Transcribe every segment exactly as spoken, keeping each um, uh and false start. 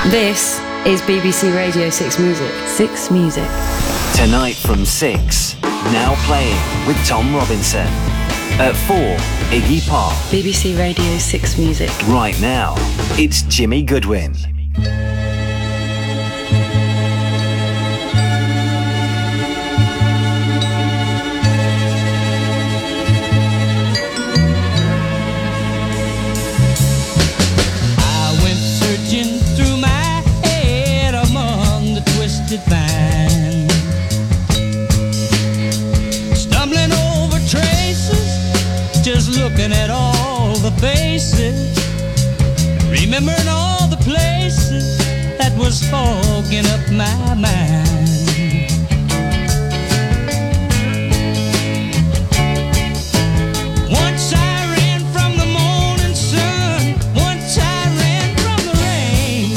This is B B C Radio six Music. six Music. Tonight from six, Now Playing with Tom Robinson. At four, Iggy Pop. B B C Radio six Music. Right now, it's Jimmy Goodwin. Vine. Stumbling over traces, just looking at all the faces, remembering all the places that was fogging up my mind. Once I ran from the morning sun, once I ran from the rain.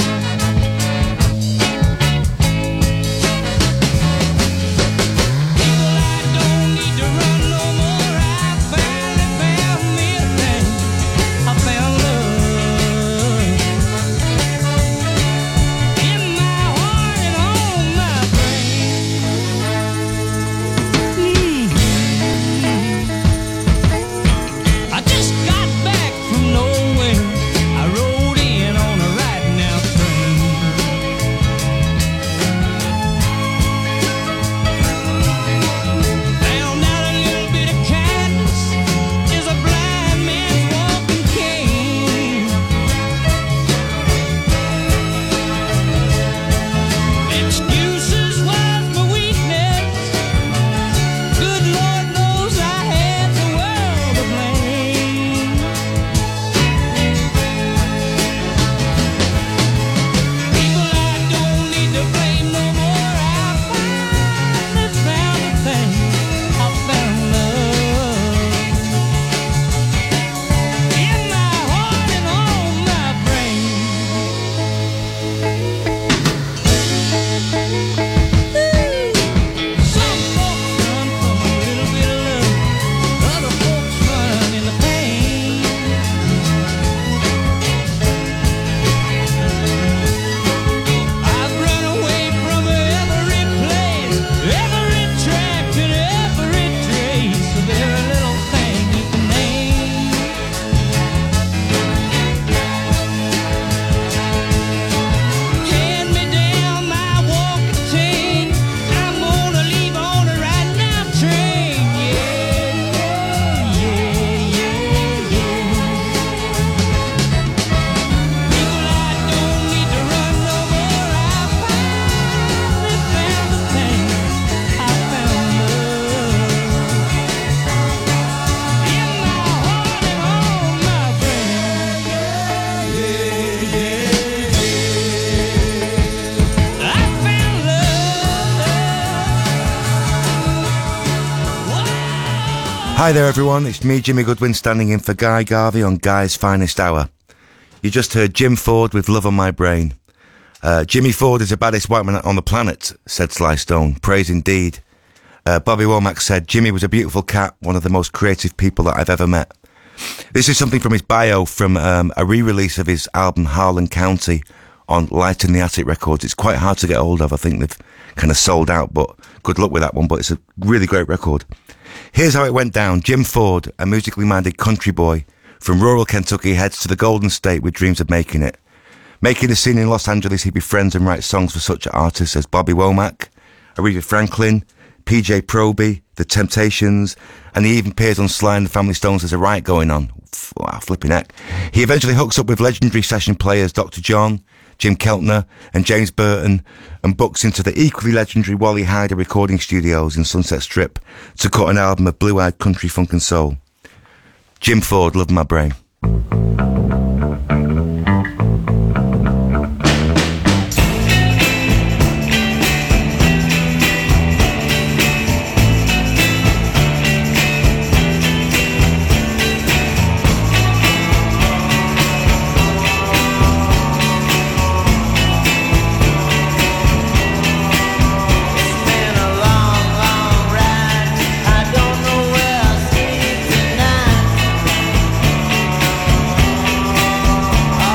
Hi there everyone, it's me Jimmy Goodwin standing in for Guy Garvey on Guy's Finest Hour. You just heard Jim Ford with Love on My Brain. Uh, Jimmy Ford is the baddest white man on the planet, said Sly Stone. Praise indeed. Uh, Bobby Womack said, Jimmy was a beautiful cat, one of the most creative people that I've ever met. This is something from his bio from um, a re-release of his album Harlan County on Light in the Attic Records. It's quite hard to get hold of. I think they've kind of sold out, but good luck with that one. But it's a really great record. Here's how it went down. Jim Ford, a musically minded country boy from rural Kentucky, heads to the Golden State with dreams of making it. Making the scene in Los Angeles, he befriends and writes songs for such artists as Bobby Womack, Aretha Franklin, P J Proby, The Temptations, and he even appears on Sly and the Family Stones as a riot going on. Wow, flipping heck. He eventually hooks up with legendary session players Doctor John, Jim Keltner and James Burton, and books into the equally legendary Wally Hyder recording studios in Sunset Strip to cut an album of blue-eyed country funk and soul. Jim Ford, Love My Brain. Tonight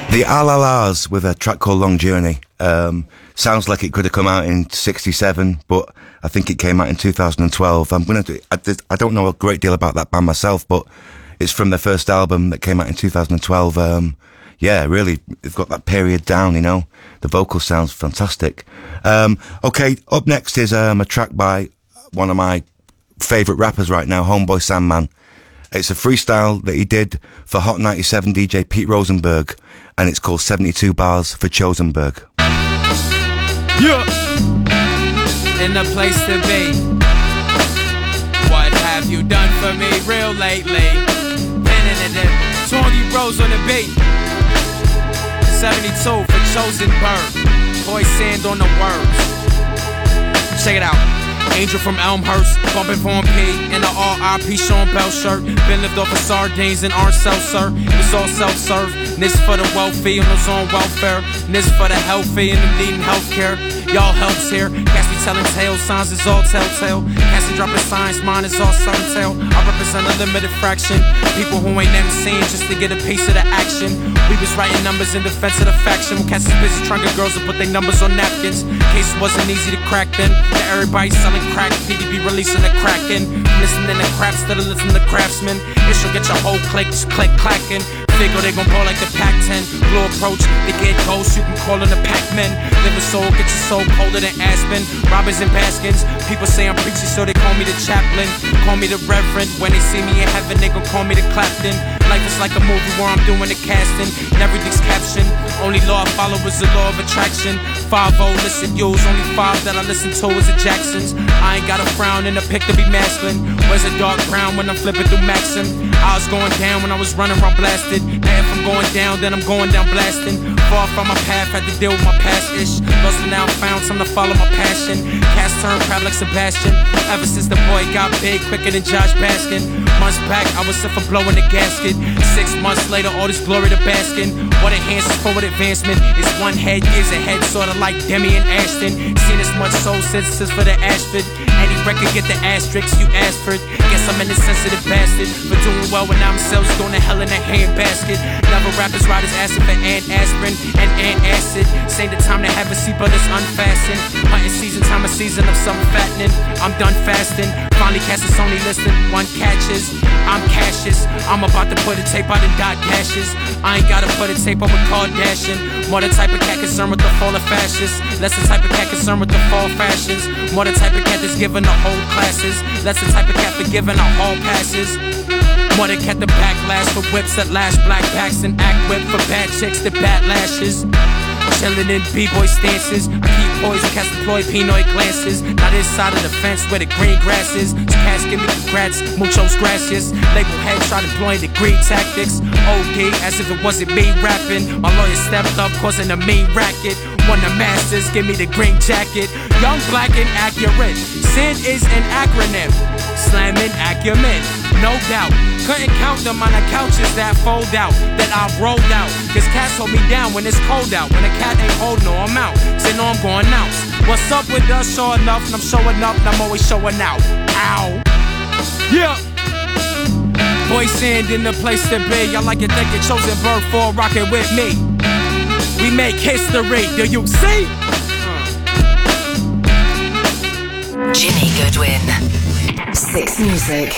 The Alalas with a track called Long Journey. Um, sounds like it could have come out in sixty-seven, but I think it came out in two thousand twelve. I'm gonna do, I, I don't know a great deal about that band myself, but it's from their first album that came out in two thousand twelve. Um, yeah, really, they've got that period down, you know. The vocal sounds fantastic. Um, okay, up next is um, a track by one of my favourite rappers right now, Homeboy Sandman. It's a freestyle that he did for Hot ninety-seven D J Pete Rosenberg, and it's called seventy-two Bars for Chosenberg. Yeah! In the place to be. What have you done for me real lately? Penning it in, twenty rows on the beat. seventy-two for Chosenberg. Boy sand on the words. Check it out. Angel from Elmhurst, bumping Von P in the R I P Sean Bell shirt. Been lived off of sardines and orange seltzer. It's all self-serve. This for the wealthy and those on welfare. This for the healthy and them needing healthcare. Y'all helps here. Cats be telling tales, signs is all telltale. Cats be dropping signs, mine is all subtle. I represent a limited fraction. People who ain't never seen just to get a piece of the action. We was writing numbers in defense of the faction. Cats is busy trying to get girls to put their numbers on napkins. Case wasn't easy to crack then. That everybody selling crack, P D B releasing the Kraken. Listening to craps instead of listening to craftsmen. It should get your whole click, just click clacking. Figure they gon' pull like the Pac ten. Blue approach, they get ghosts, you can call them the Pac-Men. Living soul, get your soul colder than Aspen. Robbers and Baskins, people say I'm preachy, so they call me the chaplain. Call me the reverend, when they see me in heaven, they gon' call me the Clapton. Life is like a movie where I'm doing the casting, and everything's captioned. Only law I follow is the law of attraction. five oh, listen, use, only five that I listen to is the Jacksons. I ain't got a frown in the pick to be masculine. Where's a dark brown when I'm flipping through Maxim? I was going down when I was running around blasted. Now if I'm going down, then I'm going down blasting. Far from my path, had to deal with my past-ish. Lost and now found, time to follow my passion. Cast turned proud like Sebastian. Ever since the boy got big, quicker than Josh Baskin. Months back, I was set for blowing the gasket. Six months later, all this glory to basking. What enhances forward advancement is one head, years ahead, sorta like Demi and Ashton. Seen as much soul synthesis for the Ashford. Any record get the asterisks you asked for. Guess I'm an insensitive bastard for doing well when I'm selves going to hell in a handbasket. Never rappers riders asking for an aspirin and antacid. Say the time to have a seat, but it's unfastened. Hunting season, time of season of summer fattening. I'm done fasting. Finally cast a Sony listing. One catches. I'm Cassius. I'm about to put a tape out in dot dashes. I ain't gotta put a tape up with Kardashian. More the type of cat concerned with the fall of fascists. Less the type of cat concerned with the fall fashions. More the type of cat that's giving the whole classes. Less the type of cat for giving out hall passes. More the cat the backlash for whips that lash black backs and act whip for bad chicks that bat lashes. Chillin' in b-boy stances. I keep poised when cats deploy Pinoy glances. Not this side of the fence where the green grass is. So cats give me congrats, muchos gracias. Label head tried employing degree tactics. O D as if it wasn't me rapping. My lawyer stepped up causing a mean racket. One of the masters give me the green jacket. Young, black, and accurate. Sin is an acronym. Slamming acumen, no doubt. Couldn't count them on the couches that fold out, that I rolled out. Cause cats hold me down when it's cold out. When a cat ain't hold, no, I'm out. Say no, I'm going out. What's up with us? Sure enough, and I'm showing up, and I'm always showing out. Ow. Yeah. Boy sand in the place to be. I like it, think it chosen bird for rocking with me. We make history, do you see? Jimmy Goodwin. Six Music.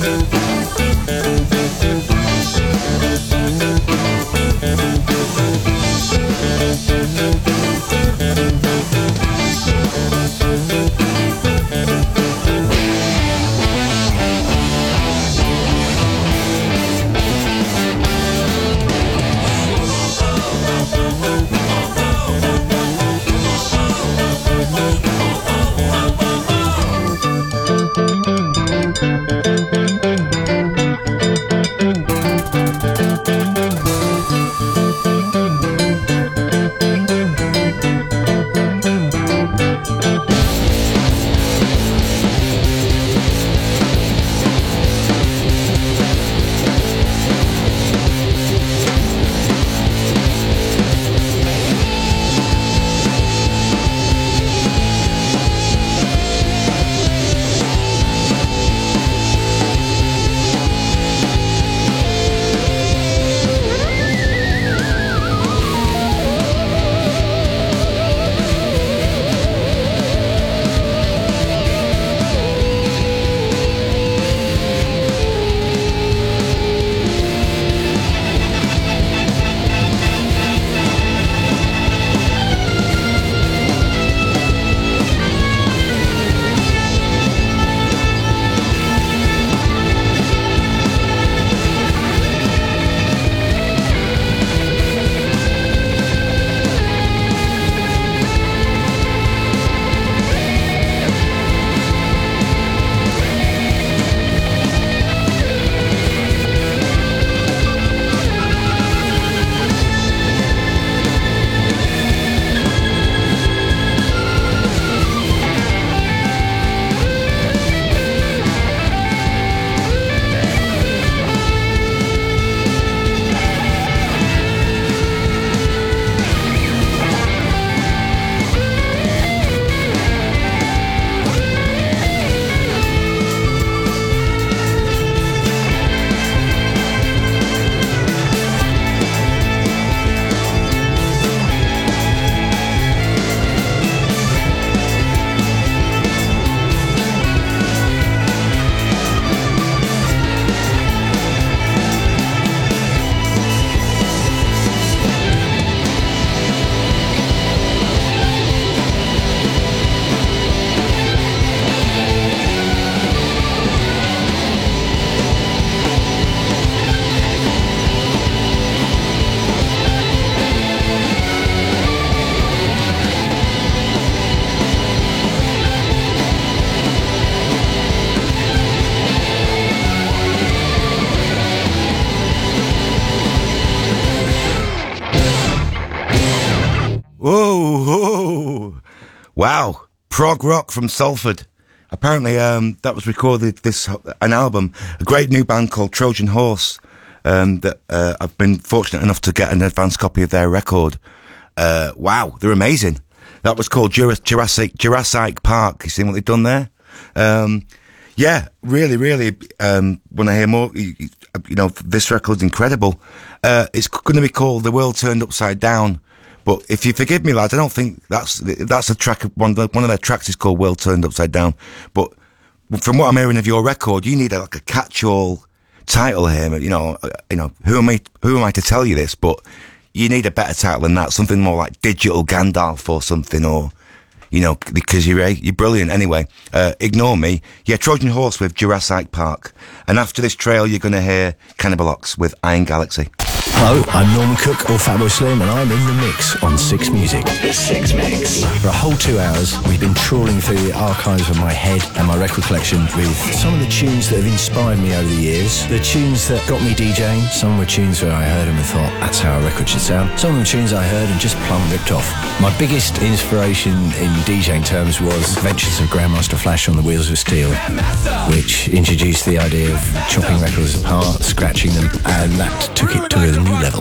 Whoa, whoa. Wow. Prog rock from Salford. Apparently, um, that was recorded, this, an album, a great new band called Trojan Horse, um, that, uh, I've been fortunate enough to get an advance copy of their record. Uh, wow, they're amazing. That was called Jura- Jurassic, Jurassic Park. You seen what they've done there? Um, yeah, really, really, um, when I hear more, you, you know, this record's incredible. Uh, it's going to be called The World Turned Upside Down. But if you forgive me, lads, I don't think that's that's a track. One of, the, one of their tracks is called "World Turned Upside Down." But from what I'm hearing of your record, you need a, like a catch-all title here. You know, you know, who am I? Who am I to tell you this? But you need a better title than that. Something more like Digital Gandalf or something, or you know, because you're you're brilliant. Anyway, uh, ignore me. Yeah, Trojan Horse with Jurassic Park, and after this trail, you're going to hear Cannibal Ox with Iron Galaxy. Hello, I'm Norman Cook, or Fatboy Slim, and I'm in the mix on Six Music. The Six Mix. For a whole two hours, we've been trawling through the archives of my head and my record collection with some of the tunes that have inspired me over the years. The tunes that got me DJing. Some were tunes where I heard them and thought, that's how a record should sound. Some of them tunes I heard and just plumb ripped off. My biggest inspiration in DJing terms was Adventures of Grandmaster Flash on the Wheels of Steel, which introduced the idea of chopping records apart, scratching them, and that took it to a new level.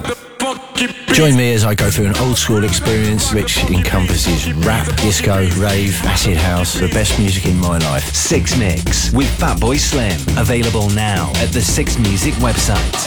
Join me as I go through an old school experience which encompasses rap, disco, rave, acid house, the best music in my life. Six Mix with Fatboy Slim. Available now at the Six Music website.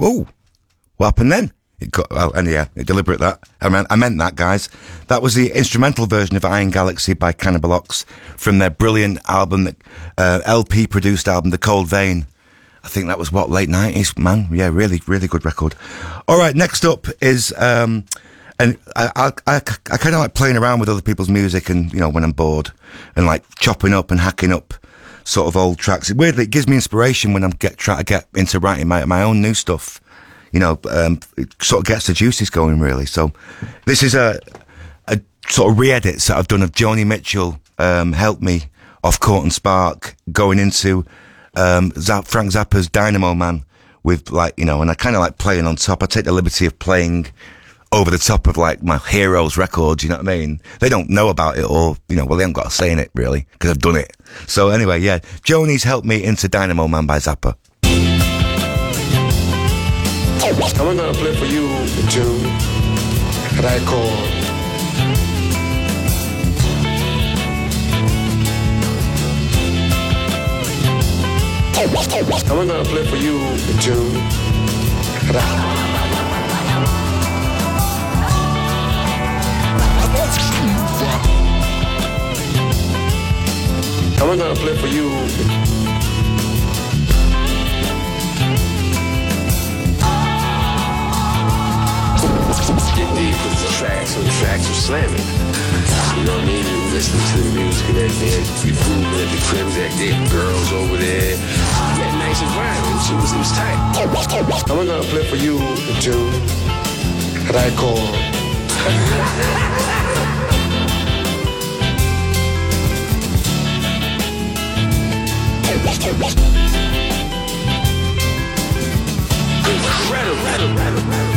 Oh, what happened then? It got, well, and yeah, deliberate that. I meant, I meant that, guys. That was the instrumental version of Iron Galaxy by Cannibal Ox from their brilliant album, that, uh, L P-produced album, The Cold Vein. I think that was, what, late nineties, man? Yeah, really, really good record. All right, next up is... Um, And I, I, I, I kind of like playing around with other people's music, and, you know, when I'm bored, and like chopping up and hacking up sort of old tracks. Weirdly, it gives me inspiration when I'm get, trying to get into writing my, my own new stuff. You know, um, it sort of gets the juices going, really. So this is a, a sort of re-edits that I've done of Joni Mitchell, um, Help Me, off Court and Spark, going into, um, Zapp, Frank Zappa's Dynamo Man with, like, you know, and I kind of like playing on top. I take the liberty of playing over the top of, like, my heroes records, you know what I mean? They don't know about it, or, you know, well, they haven't got a say in it, really, because I've done it. So anyway, yeah, Joni's Helped Me into Dynamo Man by Zappa. I'm gonna play for you a tune that I call I'm gonna play for you a tune that I I'm gonna play for you. Get deep with the tracks, so the tracks are slamming. You know what I mean? You listen to the music and everything. You grooving at the crib, that there girls over there. That nice and rhyming. She was, it was tight. I'm gonna play for you a tune that I call. Incredible, rattle, rattle, rattle.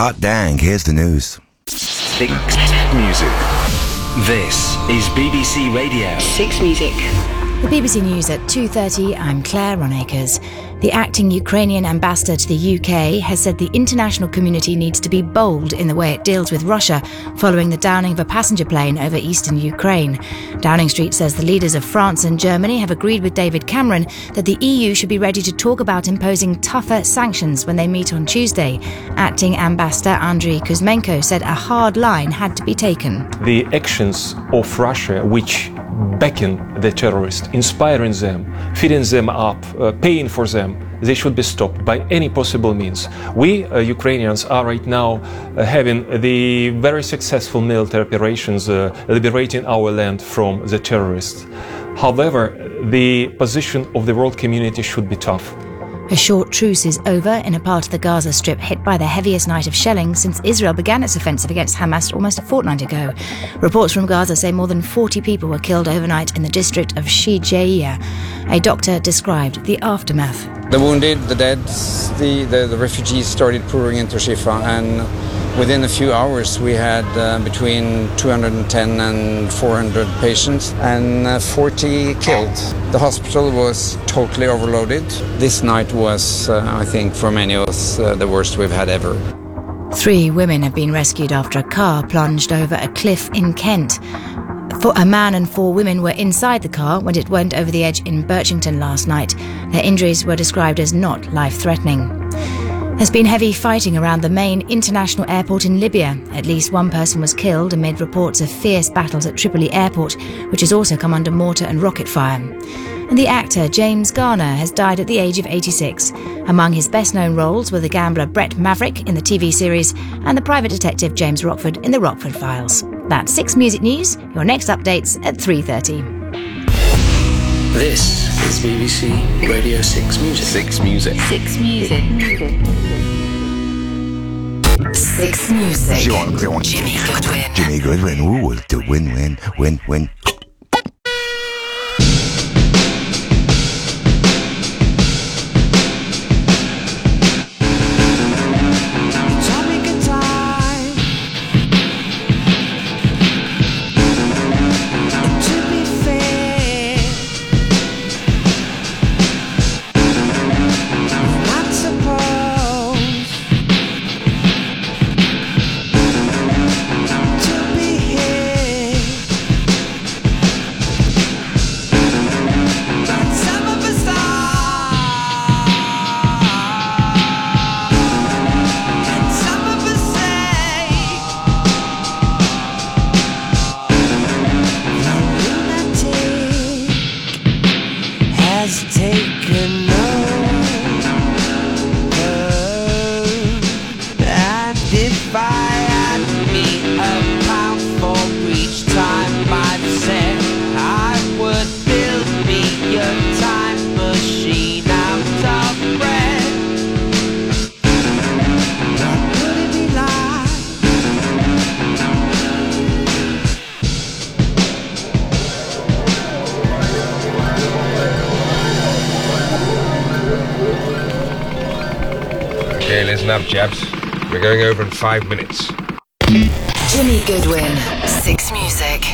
Hot dang, here's the news. Six Music. This is B B C Radio. Six Music. The B B C News at two thirty, I'm Claire Ronacres. The acting Ukrainian ambassador to the U K has said the international community needs to be bold in the way it deals with Russia following the downing of a passenger plane over eastern Ukraine. Downing Street says the leaders of France and Germany have agreed with David Cameron that the E U should be ready to talk about imposing tougher sanctions when they meet on Tuesday. Acting Ambassador Andriy Kuzmenko said a hard line had to be taken. The actions of Russia, which beckon the terrorists, inspiring them, feeding them up, uh, paying for them, they should be stopped by any possible means. We uh, Ukrainians are right now uh, having the very successful military operations uh, liberating our land from the terrorists. However, the position of the world community should be tough. A short truce is over in a part of the Gaza Strip hit by the heaviest night of shelling since Israel began its offensive against Hamas almost a fortnight ago. Reports from Gaza say more than forty people were killed overnight in the district of Shijaiya. A doctor described the aftermath. The wounded, the dead, the, the, the refugees started pouring into Shifa, and within a few hours we had uh, between two hundred ten and four hundred patients and uh, forty killed. The hospital was totally overloaded. This night was, uh, I think, for many of us, uh, the worst we've had ever. Three women have been rescued after a car plunged over a cliff in Kent. For a man and four women were inside the car when it went over the edge in Birchington last night. Their injuries were described as not life-threatening. There's been heavy fighting around the main international airport in Libya. At least one person was killed amid reports of fierce battles at Tripoli Airport, which has also come under mortar and rocket fire. And the actor James Garner has died at the age of eighty-six. Among his best-known roles were the gambler Brett Maverick in the T V series and the private detective James Rockford in the Rockford Files. That's Six Music News. Your next updates at three thirty. This is B B C Radio Six Music. Six Music. Six Music. Six Music. Jimmy Goodwin. Jimmy Goodwin. Ooh, the win, win, win, win. Okay, listen up, chaps. We're going over in five minutes. Jimmy Goodwin, Six Music.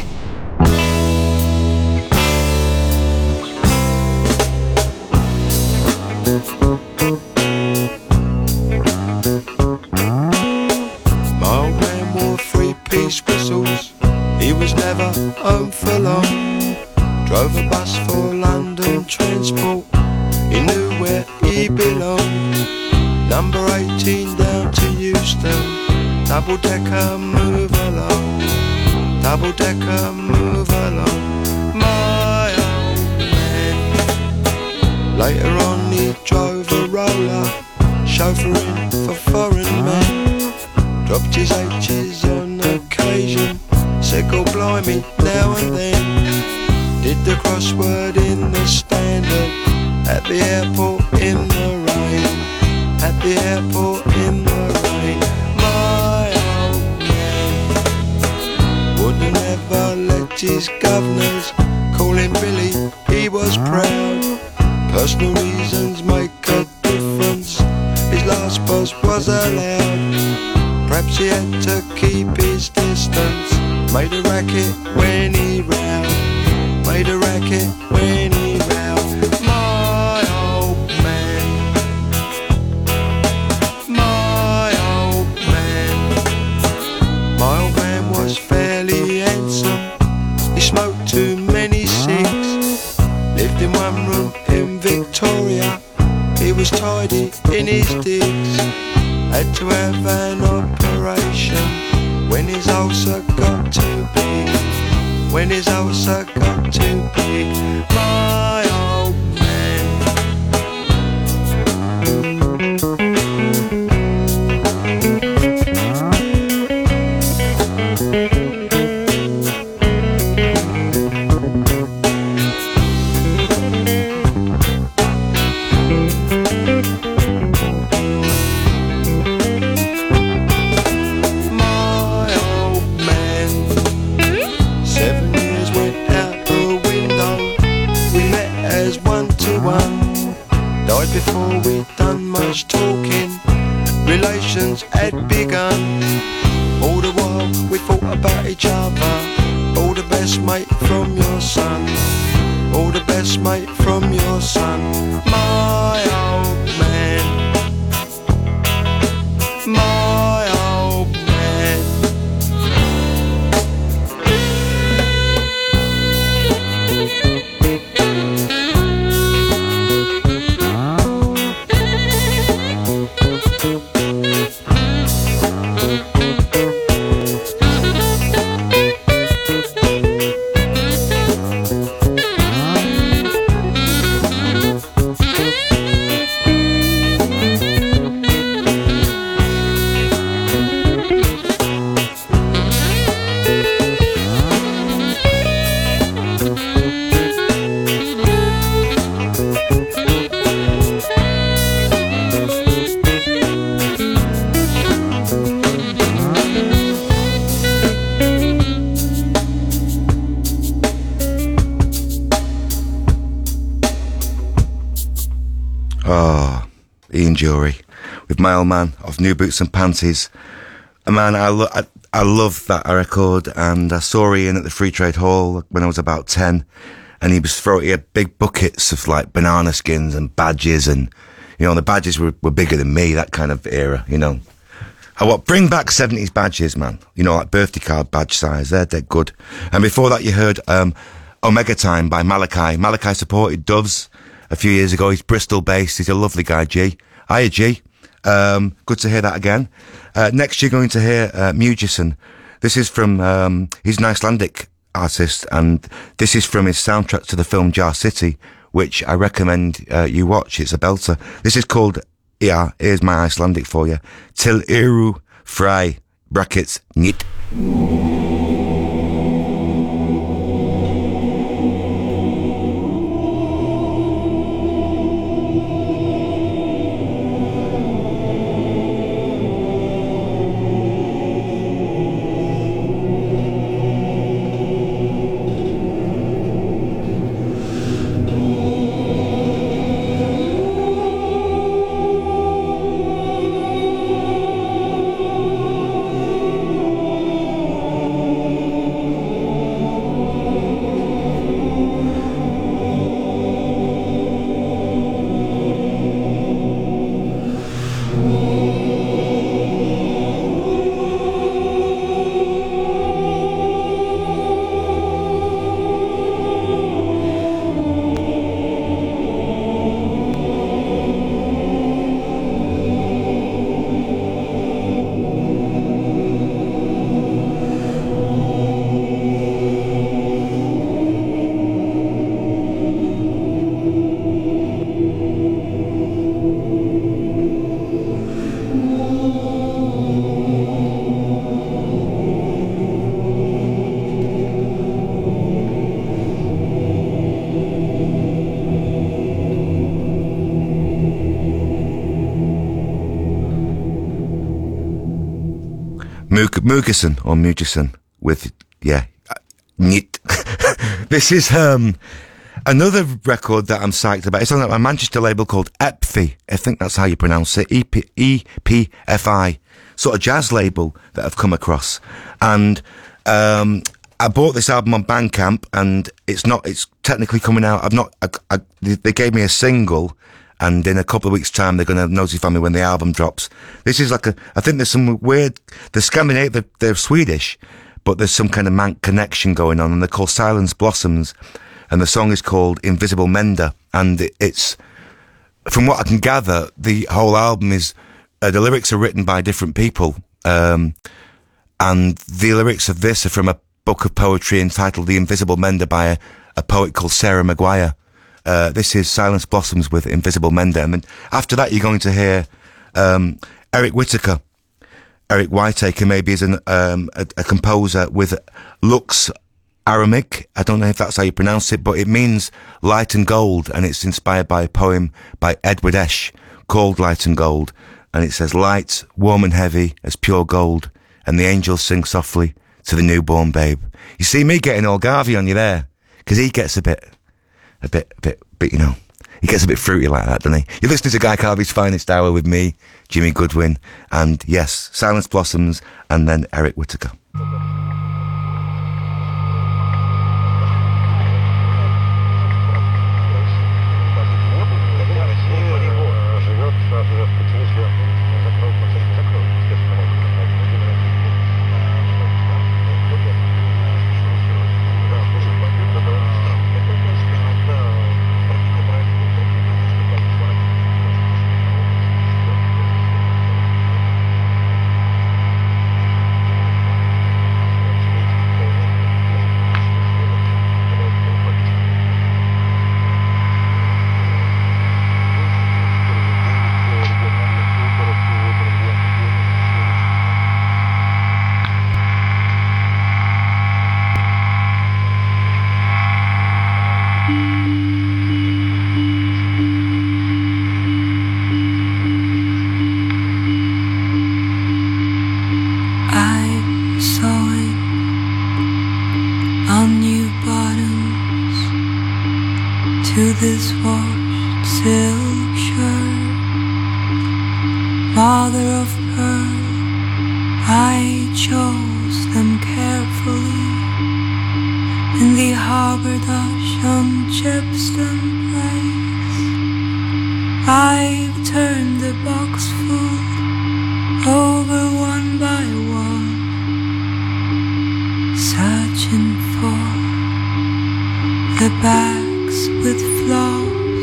My old man wore three-piece whistles. He was never home for long. Drove a bus for London Transport. He knew where he belonged. Number eighteen down to Euston. Double-decker, move along. Double-decker, move along. My old man. Later on he drove a roller, chauffeuring for foreign men. Dropped his H's on occasion. Said, "God blimey," now and then. Did the crossword in the Standard. At the airport in the rain. At the airport in the rain. My old man wouldn't ever let his governors call him Billy, he was proud. Personal reasons make a difference. His last boss was allowed. the racket when he round. My old man, my old man, my old man was fairly handsome. He smoked too many cigs, lived in one room in Victoria. He was tidy in his digs, had to have an operation when his ulcer got too big. When his ulcer got too big, my old man. Before we'd done much talking, relations had begun. All the while we thought about each other. All the best mate from your son. All the best mate from your son. My old man, my old man. Ian Jury with My Old Man off New Boots and Panties. A man, I, lo- I, I love that record, and I saw Ian at the Free Trade Hall when I was about ten, and he was throwing, he had big buckets of like banana skins and badges, and you know the badges were, were bigger than me, that kind of era, you know. I want bring back seventies badges, man. You know, like birthday card badge size. They're they're good. And before that, you heard um, Omega Time by Malachi. Malachi supported Doves a few years ago. He's Bristol based. He's a lovely guy, G. Hiya, G. Um, good to hear that again. Uh, next, you're going to hear uh, Mugison. This is from, um, he's an Icelandic artist, and this is from his soundtrack to the film Jar City, which I recommend uh, you watch. It's a belter. This is called, yeah, here's my Icelandic for you. Til eru fry, brackets, nit. Mugison or Mugison with, yeah, nit. This is um, another record that I'm psyched about. It's on a Manchester label called Epfi. I think that's how you pronounce it. E P F I. Sort of jazz label that I've come across. And um, I bought this album on Bandcamp, and it's not. It's technically coming out. I've not. I, I, they gave me a single, and in a couple of weeks' time, they're going to notify me when the album drops. This is like a. I think there's some weird. The Scandinavian. They're, they're Swedish, but there's some kind of Manc connection going on, and they're called Silence Blossoms, and the song is called Invisible Mender, and it, it's. From what I can gather, the whole album is. Uh, the lyrics are written by different people, um, and the lyrics of this are from a book of poetry entitled The Invisible Mender by a, a poet called Sarah Maguire. Uh, this is Silence Blossoms with Invisible Mender. And then after that, you're going to hear um, Eric Whittaker. Eric Whittaker maybe is an, um, a, a composer with Lux Aramaic. I don't know if that's how you pronounce it, but it means light and gold, and it's inspired by a poem by Edward Esch called Light and Gold. And it says, light, warm and heavy as pure gold, and the angels sing softly to the newborn babe. You see me getting all Garvey on you there, because he gets a bit, a bit, a bit, bit, you know, he gets a bit fruity like that, doesn't he? You're listening to Guy Garvey's Finest Hour with me, Jimmy Goodwin, and yes, Silence Blossoms, and then Eric Whittaker. This washed silk shirt, mother of pearl, I chose them carefully in the haberdash on Chepstow Place. I've turned the box full over one by one, searching for the bags with flaws,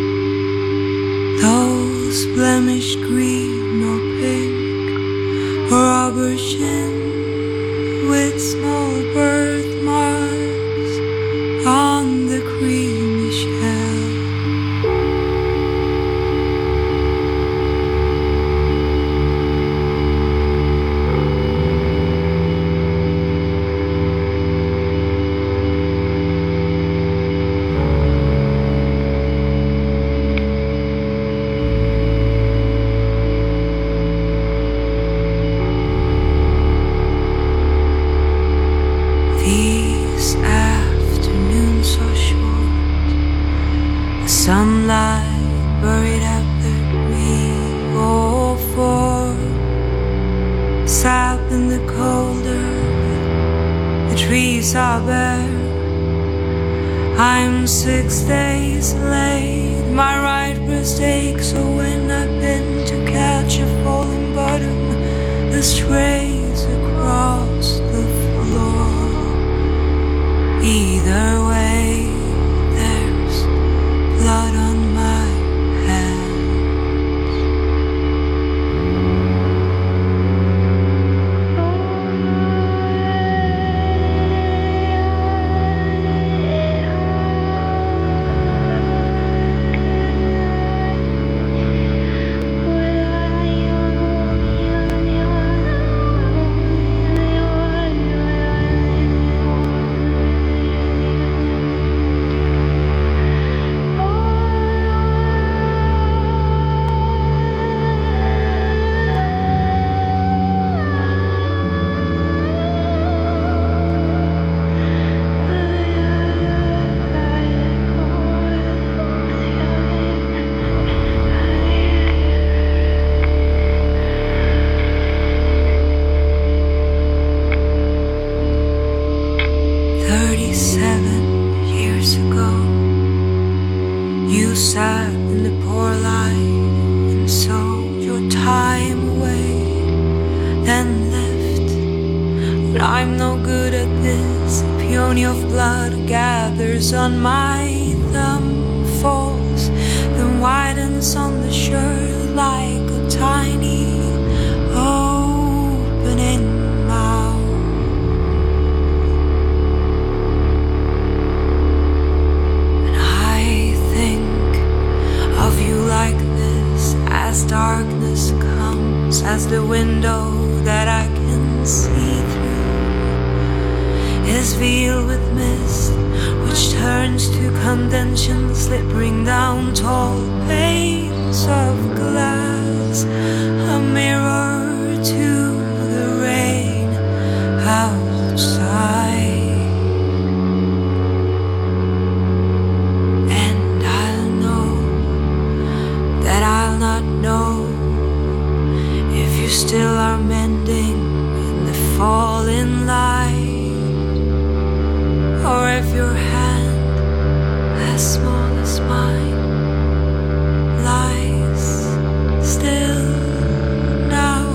those blemished green or pink or aubergine with small birthmarks on the creamy shell. Sunlight buried up the three or four, sap in the cold earth, the trees are bare. I'm six days late, my right breast aches. So when I bend to catch a falling bottom, the strays across the floor. Either way, there's blood on my hands. sat in the poor light and sowed your time away, then left. But I'm no good at this. A peony of blood gathers on my thumb, falls, then widens on the shirt like a tiny opening mouth. And I think of you like this as darkness comes, as the window that I can see through is veiled with mist, which turns to condension, slipping down tall panes of glass, a mirror to the rain outside. And I'll know that I'll not know if you still are mending in the falling light, or if your hand, as small as mine, lies still now.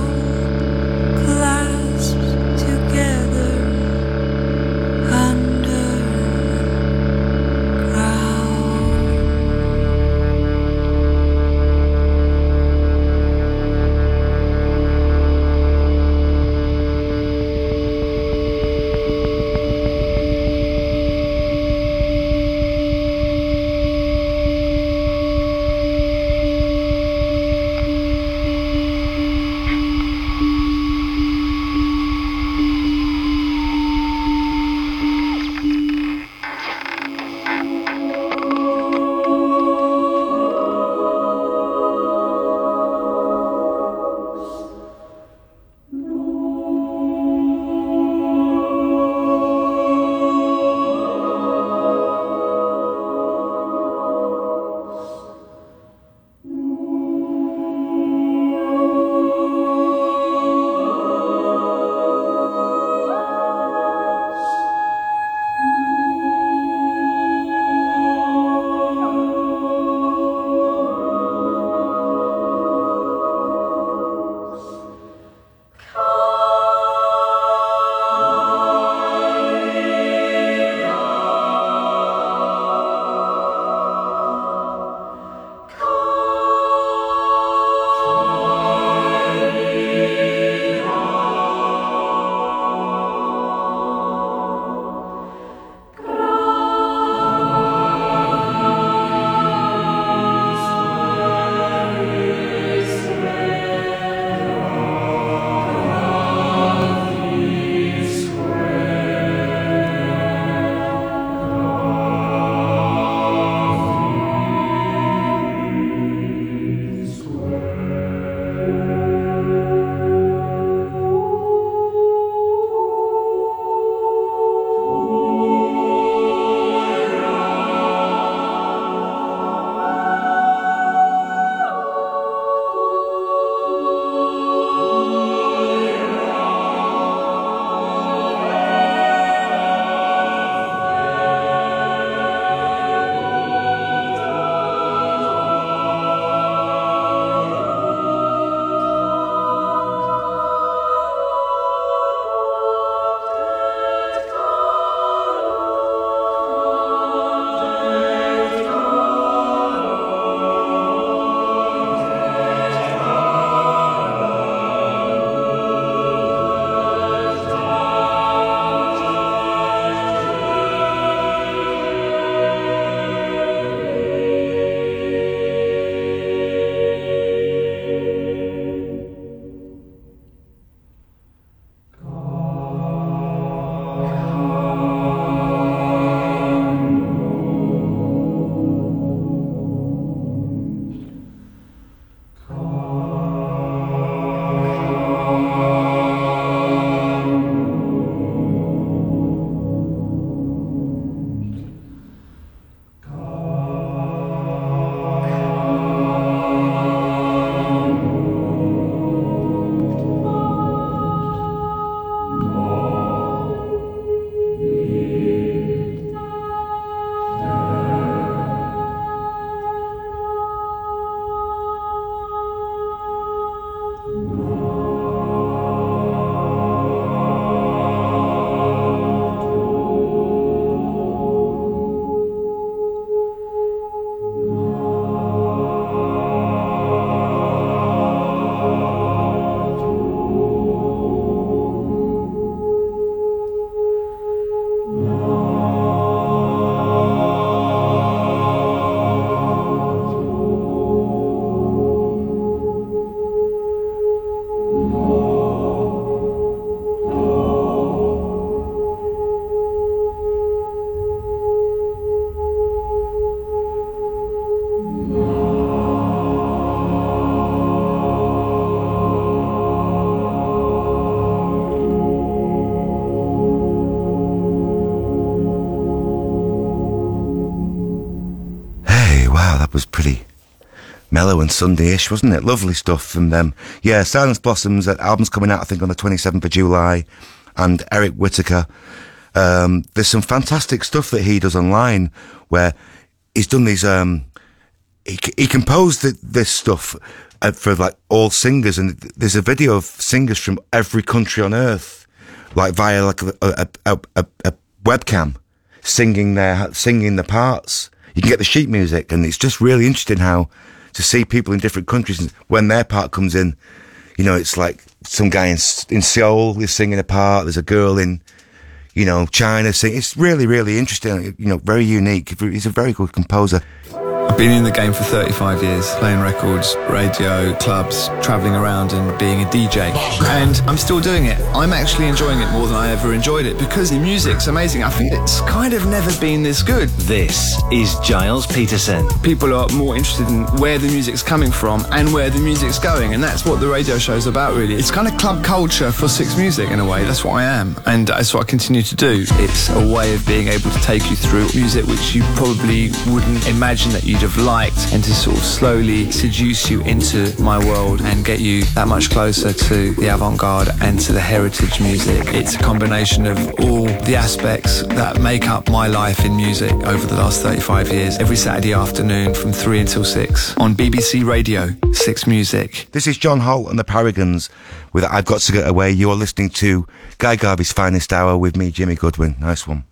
wow, that was pretty mellow and Sunday-ish, wasn't it? Lovely stuff from them. Yeah, Silence Blossoms, that album's coming out, I think, on the twenty-seventh of July, and Eric Whittaker. Um, there's some fantastic stuff that he does online, where he's done these, um, he, he composed the, this stuff uh, for, like, all singers, and there's a video of singers from every country on earth, like, via, like, a, a, a, a, a webcam, singing their, singing the parts. You can get the sheet music, and it's just really interesting how to see people in different countries, and when their part comes in, you know, it's like some guy in, in Seoul is singing a part, there's a girl in, you know, China singing. It's really, really interesting, you know, very unique. He's a very good composer. I've been in the game for thirty-five years, playing records, radio, clubs, travelling around and being a D J. And I'm still doing it. I'm actually enjoying it more than I ever enjoyed it because the music's amazing. I think it's kind of never been this good. This is Giles Peterson. People are more interested in where the music's coming from and where the music's going, and that's what the radio show's about, really. It's kind of club culture for Six Music in a way. That's what I am, and that's what I continue to do. It's a way of being able to take you through music which you probably wouldn't imagine that you'd have liked, and to sort of slowly seduce you into my world and get you that much closer to the avant-garde and to the heritage music. It's a combination of all the aspects that make up my life in music over the last thirty-five years. Every Saturday afternoon from three until six on B B C Radio Six Music. This is John Holt and the Paragons with I've Got to Get Away. You're listening to Guy Garvey's Finest Hour with me, Jimmy Goodwin. Nice one.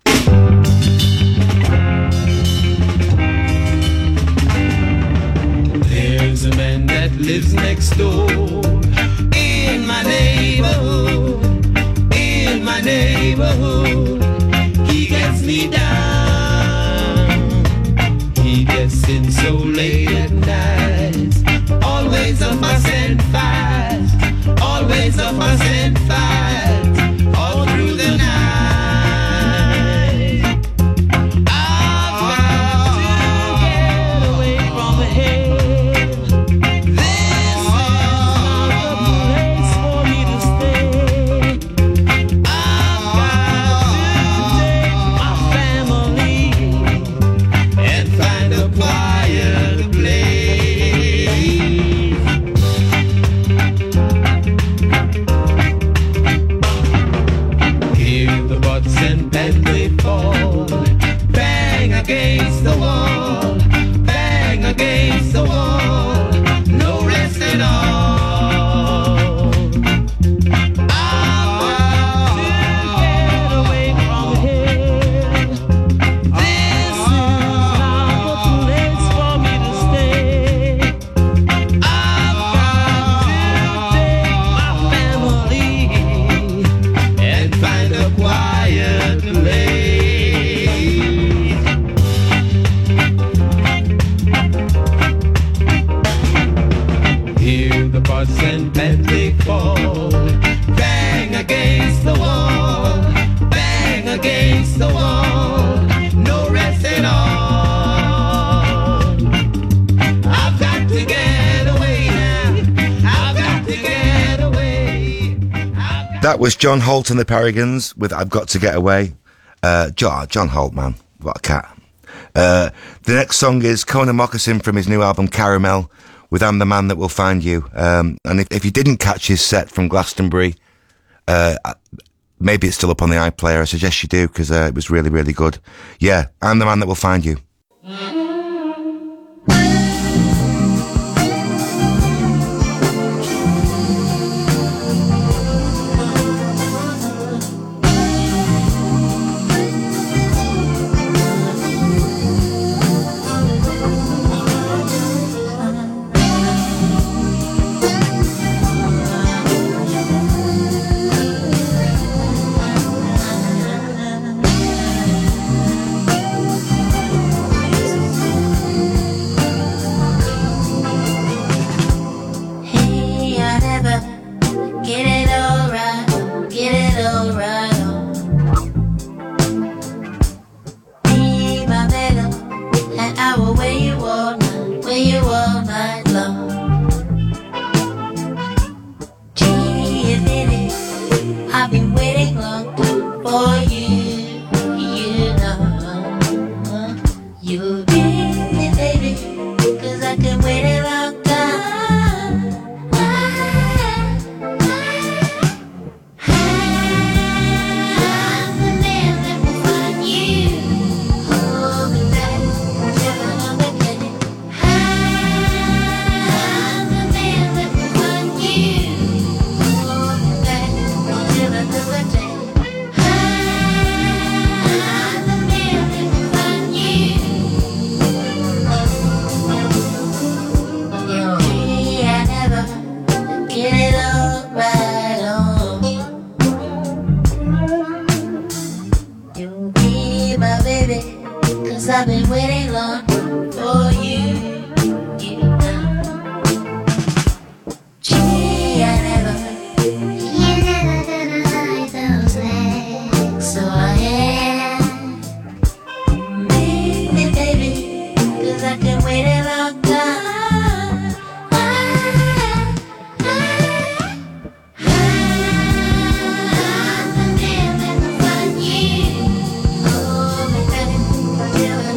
There's a man that lives next door in my neighborhood, in my neighborhood. He gets me down, he gets in so late at night, always a fuss and fight, always a fuss and fight, all through the night. Against the wall, bang against the wall, no rest at all. I've got to get away from here. This is not the place for me to stay. I've got to take my family and find a quiet place. And Bentley fall, bang against the wall, bang against the wall, no rest at all. I've got to get away now, I've got to get away. Got That was John Holt and the Paragons with I've Got to Get Away. Uh, John, John Holt, man, what a cat. Uh, the next song is Conan Moccasin from his new album Caramel, with I'm the Man That Will Find You. Um, and if, if you didn't catch his set from Glastonbury, uh, maybe it's still up on the iPlayer. I suggest you do, because uh, it was really, really good. Yeah, I'm the Man That Will Find You. You give me, baby. I can wait a long time. I've been waiting long for you, you know. Gee, I never, you never gonna hide those legs, so I am. Maybe, baby, cause I can wait a long time. I, I, I'm the man that will find you. Oh, my baby.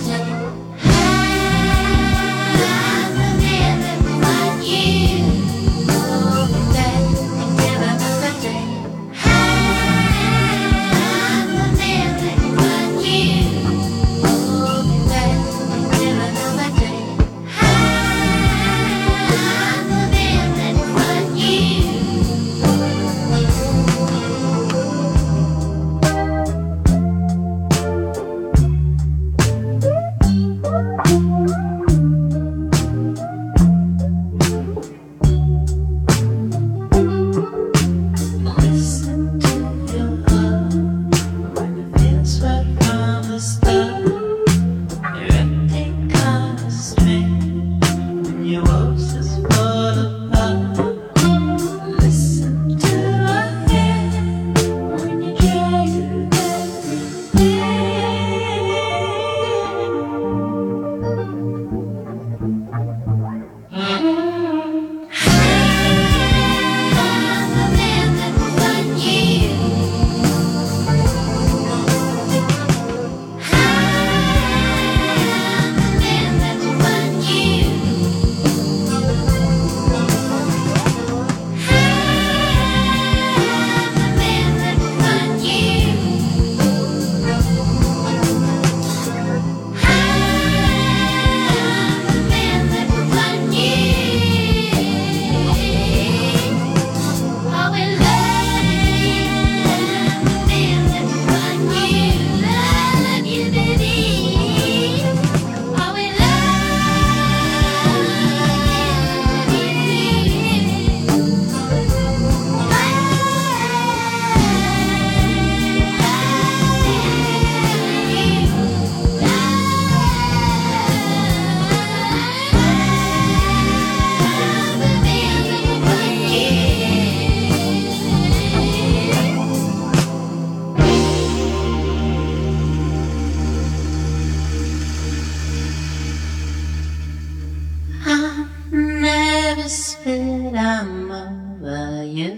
Spit, I'm over you,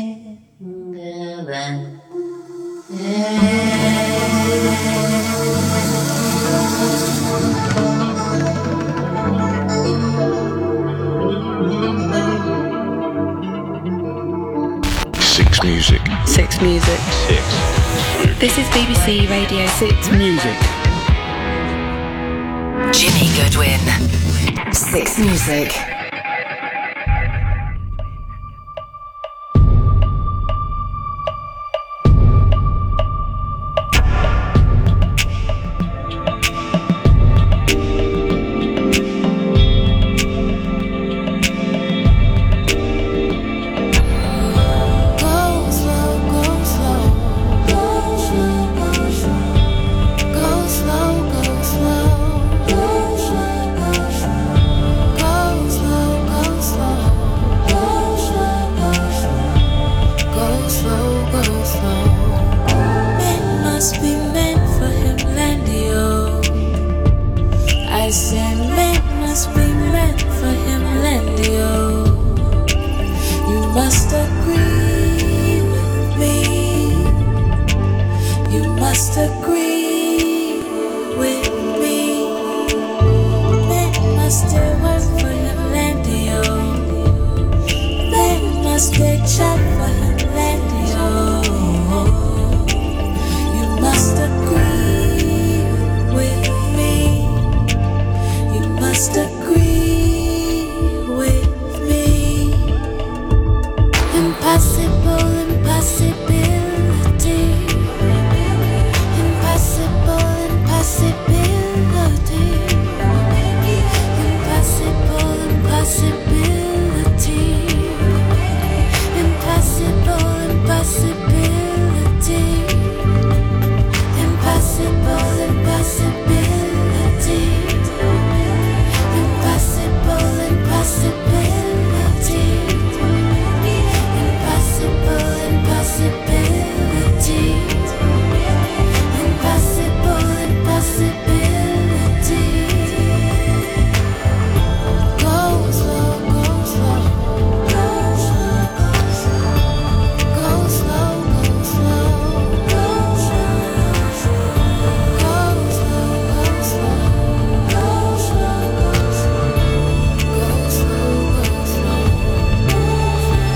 single and Six Music. Six Music. Six. This is B B C Radio six Music. Jimmy Goodwin. Six Music. must agree with me. Men must do what stitch up for radio. You must agree with me. You must agree with me. Impossible impossibility. Impossible impossibility. Impossible impossibility. Impossible impossibility. Impossible impossibility. Impossible impossibility. Impossible impossibility. Impossible impossibility. Go slow, go slow. Go slow, go slow. Go slow, go slow. Go slow, go slow. Go slow, go slow. Go slow, go slow.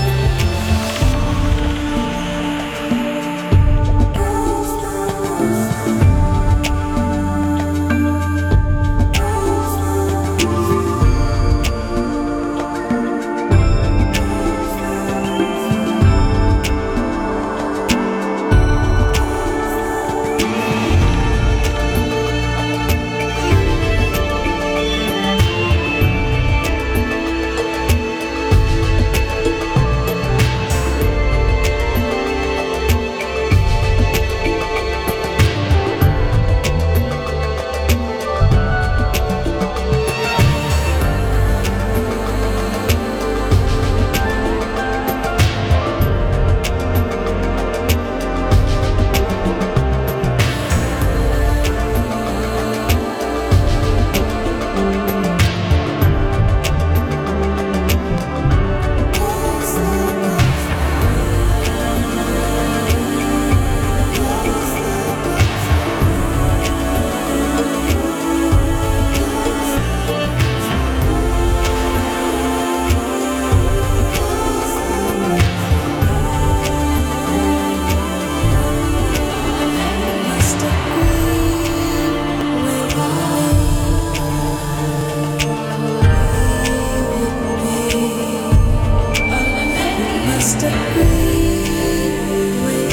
Must agree with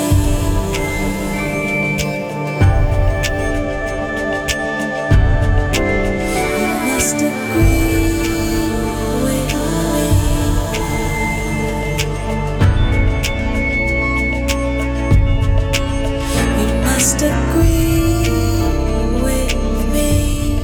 me. You must agree with me. You must agree with me.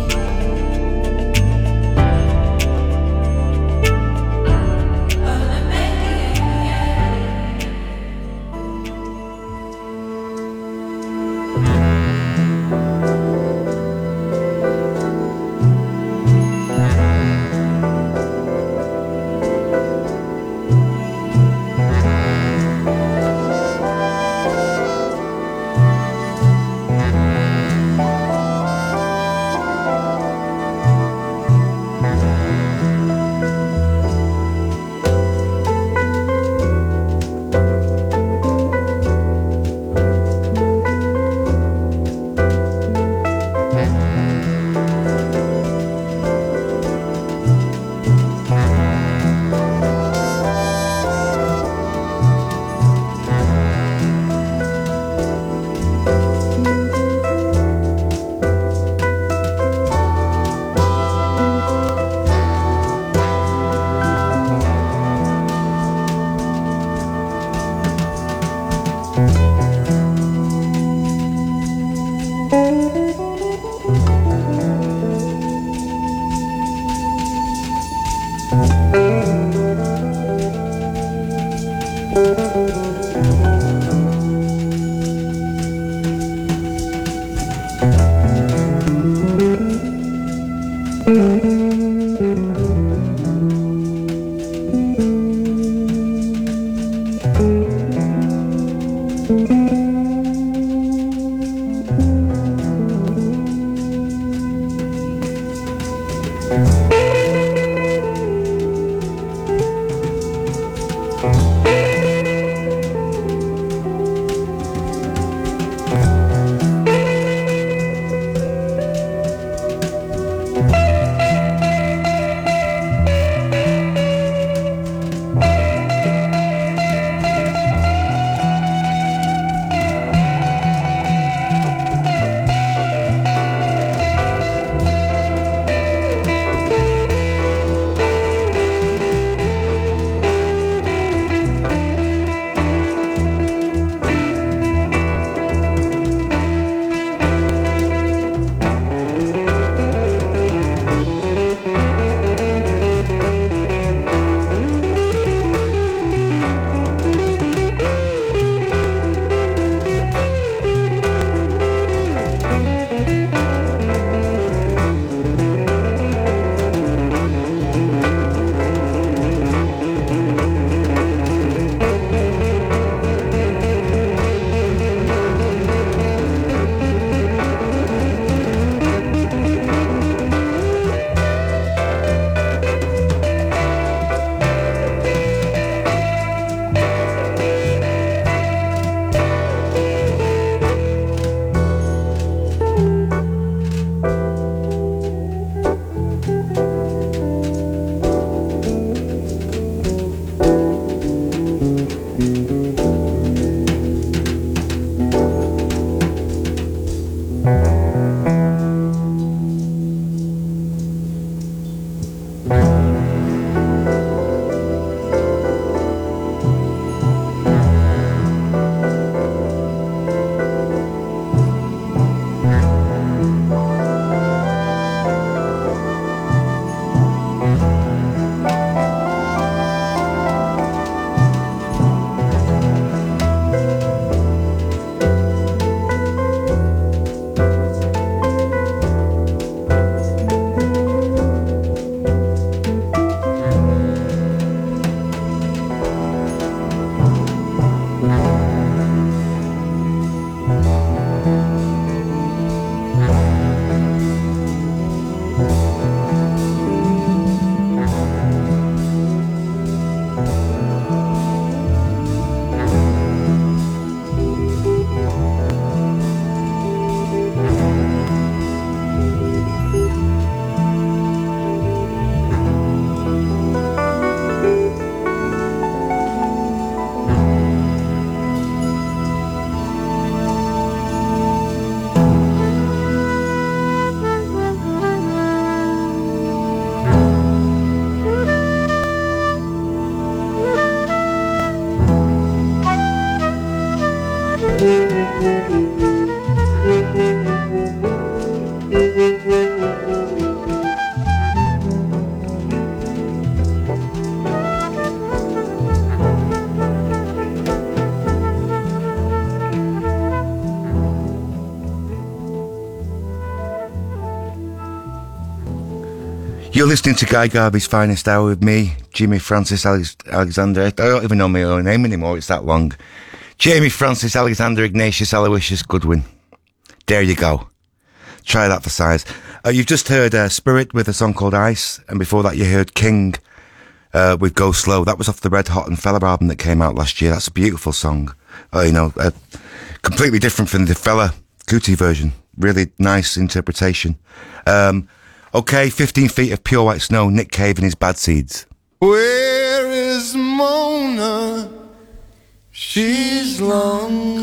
You're listening to Guy Garvey's Finest Hour with me, Jimmy Francis Alex- Alexander. I don't even know my own name anymore, it's that long. Jamie Francis Alexander Ignatius Aloysius Goodwin. There you go. Try that for size. Uh, you've just heard uh, Spirit with a song called Ice, and before that you heard King uh, with Go Slow. That was off the Red Hot and Fella album that came out last year. That's a beautiful song. Uh, you know, uh, completely different from the Fella Kuti version. Really nice interpretation. Um... Okay, fifteen feet of pure white snow, Nick Cave and his Bad Seeds. Where is Mona? She's long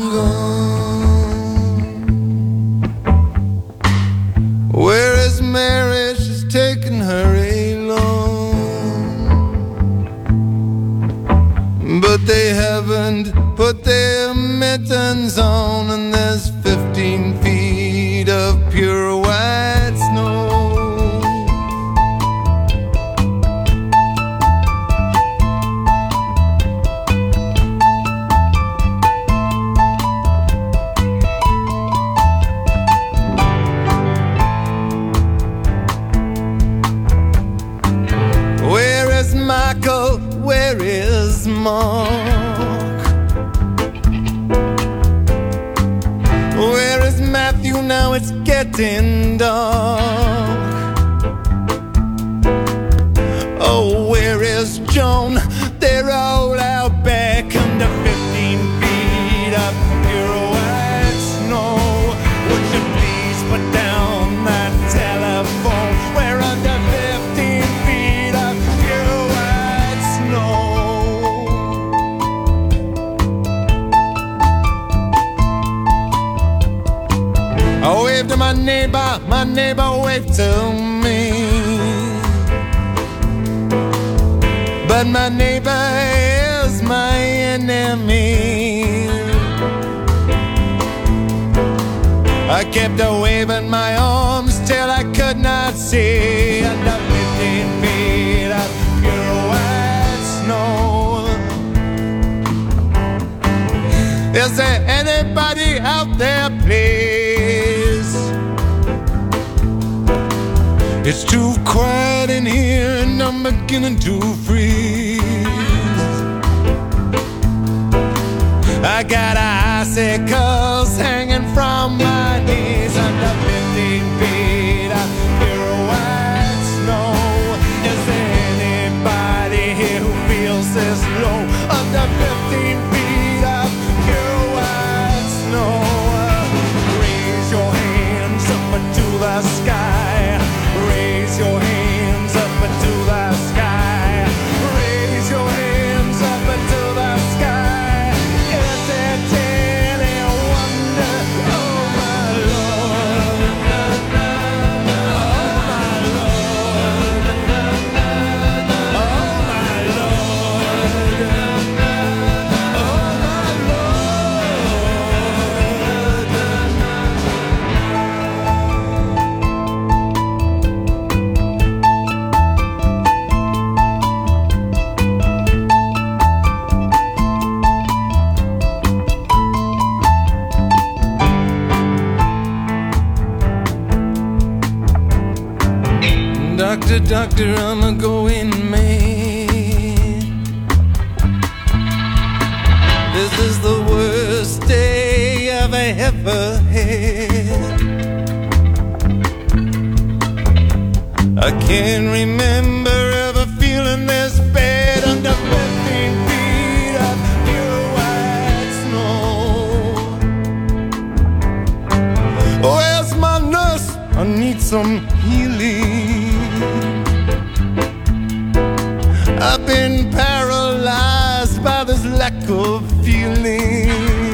gone. Where is Mary? She's taken her along. But they haven't put their mittens on, and there's fifteen feet of pure white snow. Michael, where is Mark? Where is Matthew? Now it's getting dark. Oh, where is Joan? They're all out back under fifteen feet of pure white snow. Would you please put down that telephone? We're under fifteen feet of pure white snow. I waved to my neighbor, my neighbor waved to me. But my neighbor is my enemy. I kept a waving my arms till I could not see. Under fifteen feet of pure white snow. Is there anybody out there, please? It's too quiet in here and I'm beginning to freeze. I got icicles hanging from my knees under fifteen feet of pure white snow. Is there anybody here who feels this low? Under fifteen feet of pure white snow. Raise your hands up to the sky. Raise your hands up to the sky. Raise your hands up to the sky. Is it any wonder? Oh my Lord. Oh my Lord. Oh my Lord. Oh my Doctor, doctor, I'm a going mad. This is the worst day I've ever had. I can't remember ever feeling this bad under fifteen feet of pure white snow. Where's my nurse? I need some healing. I've been paralyzed by this lack of feeling.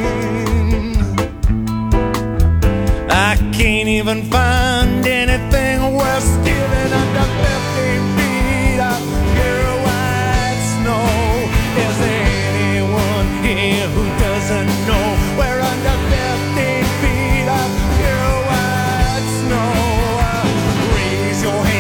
I can't even find anything worth stealing under fifteen feet of pure white snow. Is there anyone here who doesn't know we're under fifteen feet of pure white snow? Raise your hand.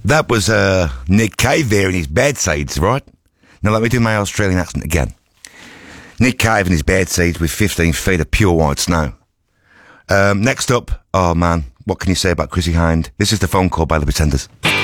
That was uh, Nick Cave there in his Bedsides, right? Now let me do my Australian accent again. Nick Cave in his Bedsides with fifteen feet of pure white snow. Um, next up, oh man, what can you say about Chrissie Hynde? This is the phone call by the Pretenders.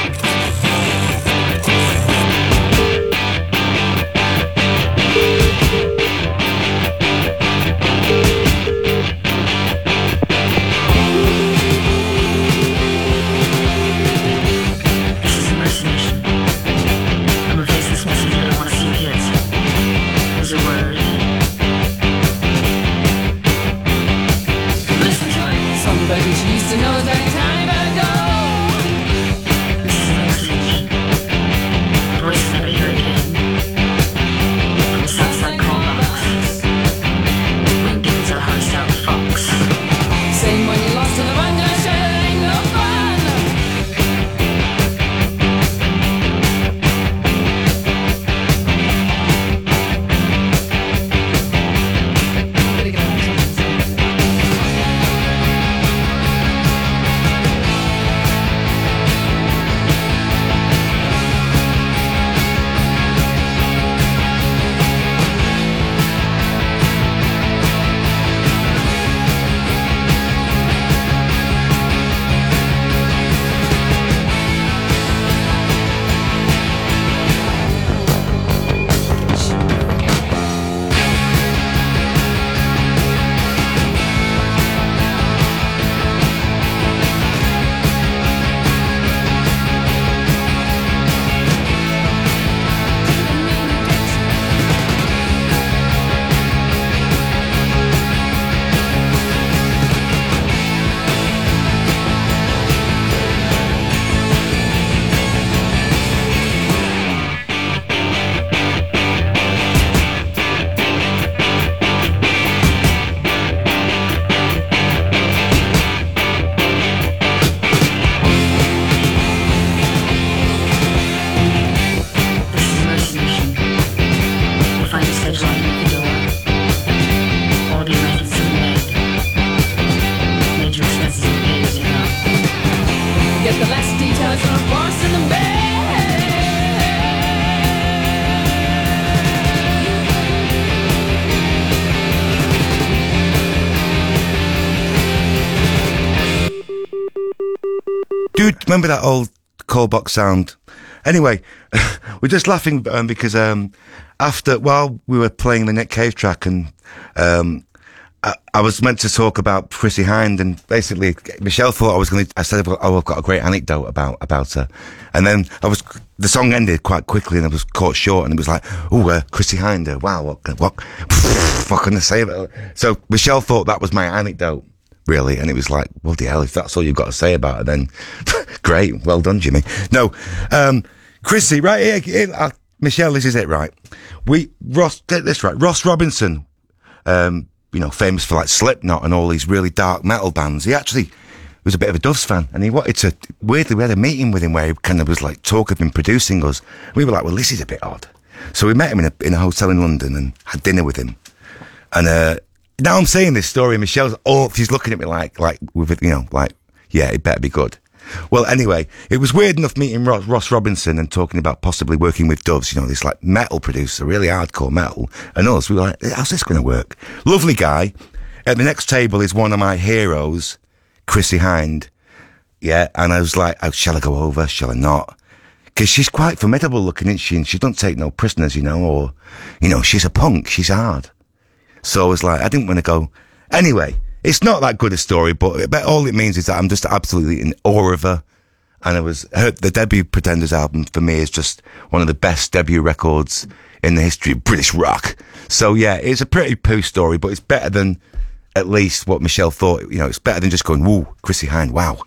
Dude, remember that old call box sound? Anyway, we're just laughing um, because um, after, while we were playing the Nick Cave track, and um, I, I was meant to talk about Chrissie Hynde, and basically Michelle thought I was going to, I said, oh, I've got a great anecdote about, about her. And then I was, the song ended quite quickly and I was caught short, and it was like, oh, uh, Chrissie Hynde, uh, wow, what, what, what can I say about her? So Michelle thought that was my anecdote. Really, and it was like, well, the hell, if that's all you've got to say about it, then great, well done, Jimmy. No, um, Chrissie, right here, here uh, Michelle, this is it, right? We, Ross, get this right, Ross Robinson, um, you know, famous for like Slipknot and all these really dark metal bands, he actually was a bit of a Doves fan, and he wanted to, weirdly, we had a meeting with him where he kind of was like, talk of him producing us. We were like, well, this is a bit odd. So we met him in a, in a hotel in London and had dinner with him, and, uh, now I'm saying this story, Michelle's, oh, she's looking at me like, like, with, you know, like, yeah, it better be good. Well, anyway, it was weird enough meeting Ross, Ross Robinson and talking about possibly working with Doves, you know, this like metal producer, really hardcore metal. And us, we were like, how's this going to work? Lovely guy. At the next table is one of my heroes, Chrissie Hynde. Yeah. And I was like, oh, shall I go over? Shall I not? Because she's quite formidable looking, isn't she? And she don't take no prisoners, you know, or, you know, she's a punk. She's hard. So I was like, I didn't want to go. Anyway, it's not that good a story, but, but all it means is that I'm just absolutely in awe of her. And I was, her, the debut Pretenders album for me is just one of the best debut records in the history of British rock. So yeah, it's a pretty poo story, but it's better than at least what Michelle thought. You know, it's better than just going, woo, Chrissie Hynde, wow.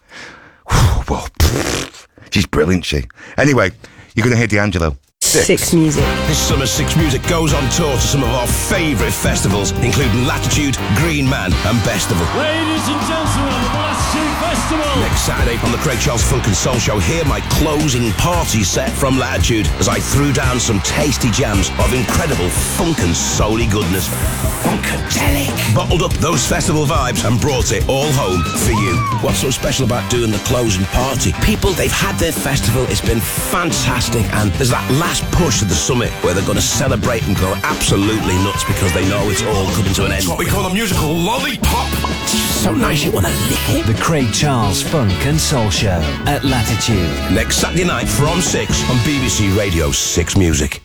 Whoa, she's brilliant, she. Anyway, you're going to hear D'Angelo. Six. Six Music. This summer, Six Music goes on tour to some of our favourite festivals, including Latitude, Green Man and Bestival. Ladies and gentlemen, the Latitude Festival. Next Saturday on the Craig Charles Funk and Soul Show. Hear my closing party set from Latitude as I threw down some tasty jams of incredible funk and soul-y goodness. Funkadelic. Bottled up those festival vibes and brought it all home for you. What's so special about doing the closing party? People, they've had their festival, it's been fantastic, and there's that last push to the summit where they're going to celebrate and go absolutely nuts because they know it's all coming to an end. It's what we call a musical lollipop. So nice you want to lick it. The Craig Charles Funk and Soul Show at Latitude. Next Saturday night from six on B B C Radio six Music.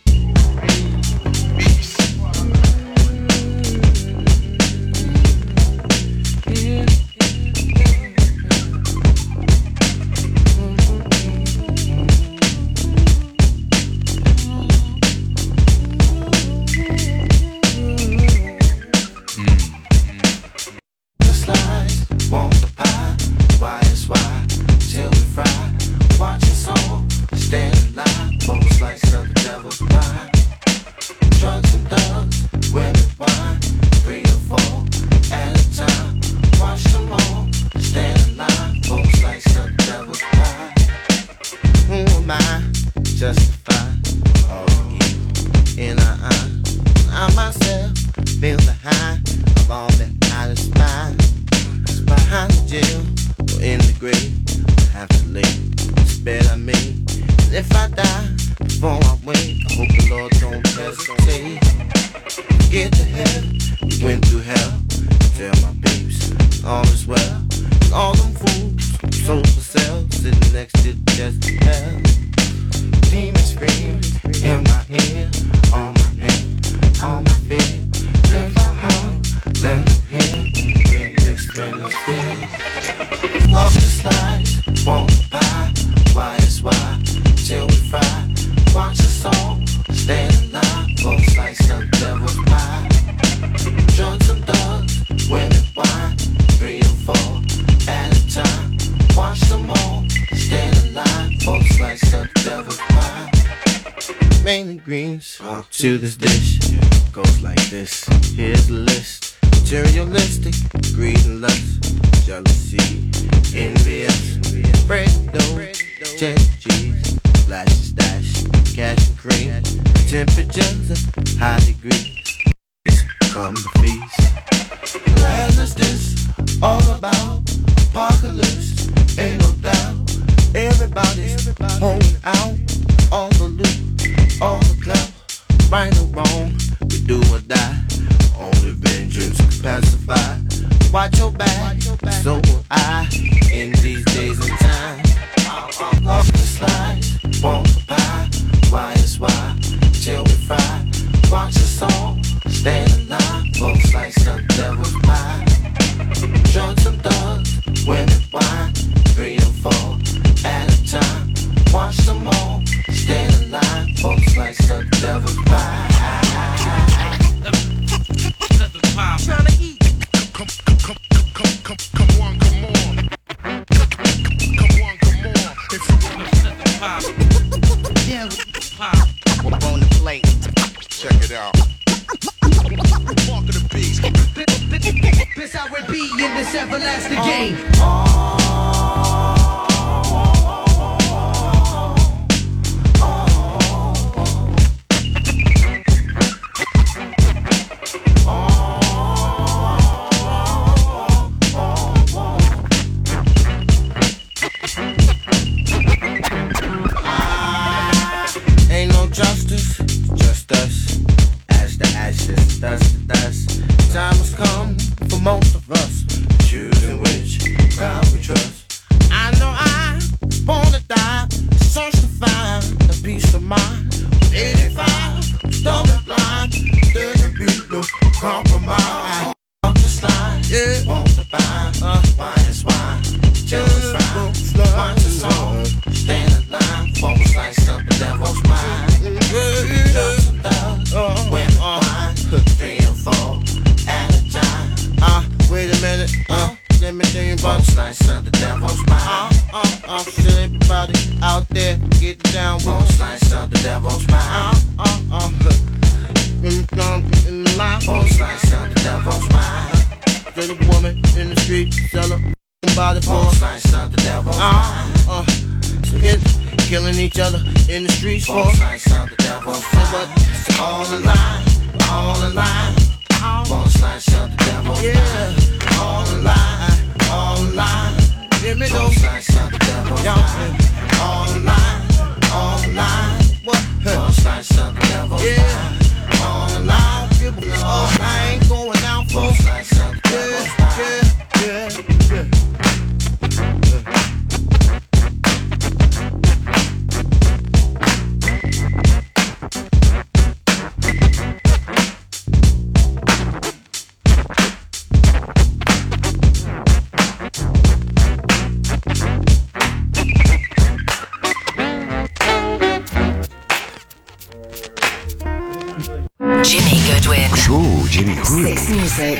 To this dish goes like this. Here's the list: materialistic, greed and lust, jealousy, envious, bread, dough, cheddar cheese, flash stash, cash and cream, temperatures of high degrees. Come the feast. And is this all about? Apocalypse, ain't no doubt. Everybody's holding out all the loot, all the clout. Right or wrong, we do or die. Only vengeance can pacify. Watch your back, so will I. In these days and time, off the slides, want the pie. Why is why, till we fry. Watch the song, stand alive. Both slice of devil's pie. Drugs and thugs, women wine. Three or four at a time. Watch them all, stand alive. Both slice of devil's pie. Trying to eat. Come, come, come, come, come, come on, come on. Come on, come on. If you wanna set the pop. Yeah, pop. We're on the plate. Check it out. Walk of the beast. This how it be in this everlasting game. Oh. Justice, just us, ash to ashes, dust to dust. Time has come for most of us, choosing which crowd we trust. I know I was born to die, search to find a peace of mind. eighty-five, stomach blind, there can be no compromise. Up the slide, yeah, won't survive. Uh, why is why? Till it's right. Watch the song, stand in line, won't slice up the devil's mind. Just a thousand, women wine, three and four at a time. Uh, wait a minute, uh, let me tell you about the slice of the devil's mind. Uh, uh, uh, should everybody out there get down with one slice of the devil's mind. Uh, uh, uh, in the line, one slice of the devil's mind. Little woman in the street, sell her body for one slice of the devil. killing each other in the streets for. Both sides of the devil. But it's all a lie, all a lie. Both sides of the devil. Yeah, all a lie, all a lie. Here we go. Both sides of the devil. Y'all, all a lie, all a lie. What? Both sides of the devil. Yeah, all a lie. Oh, I ain't going out for. Both sides of the devil. Yeah, yeah, yeah, yeah. Jimmy Goodwin. Ooh, Jimmy Goodwin. Six Music.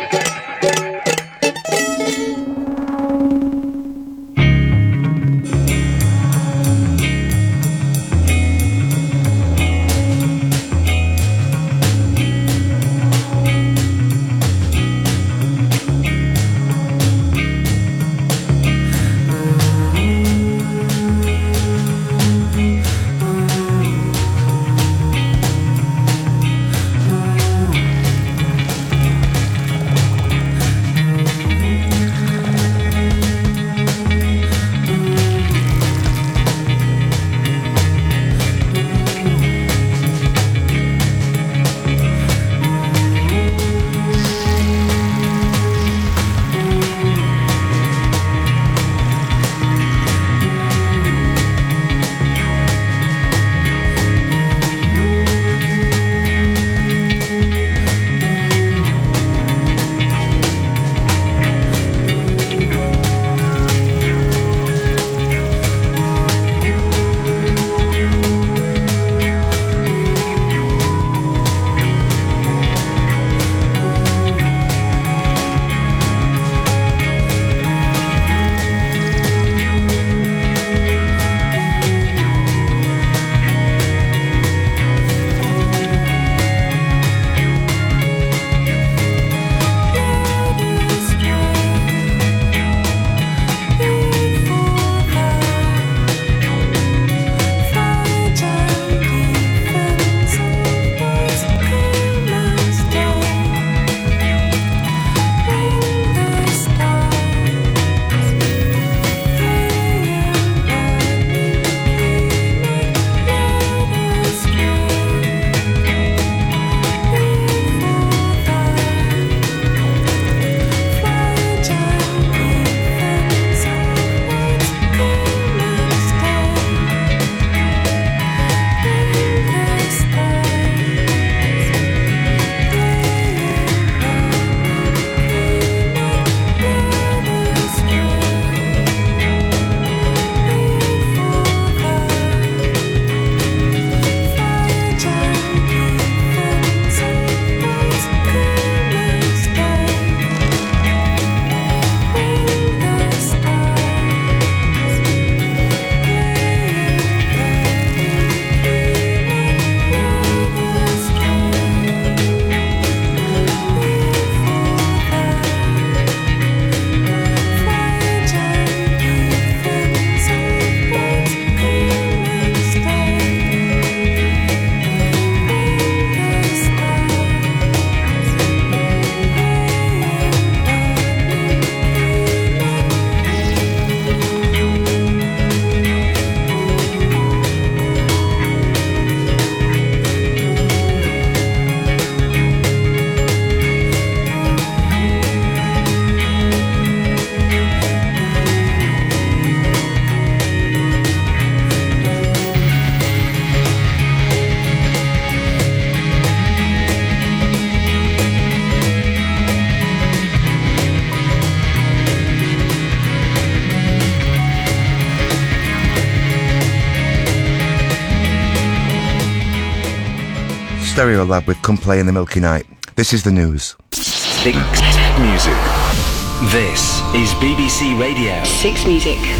Stereolab with Come Play in the Milky Night. This is the news. Six Music. This is B B C Radio. Six Music.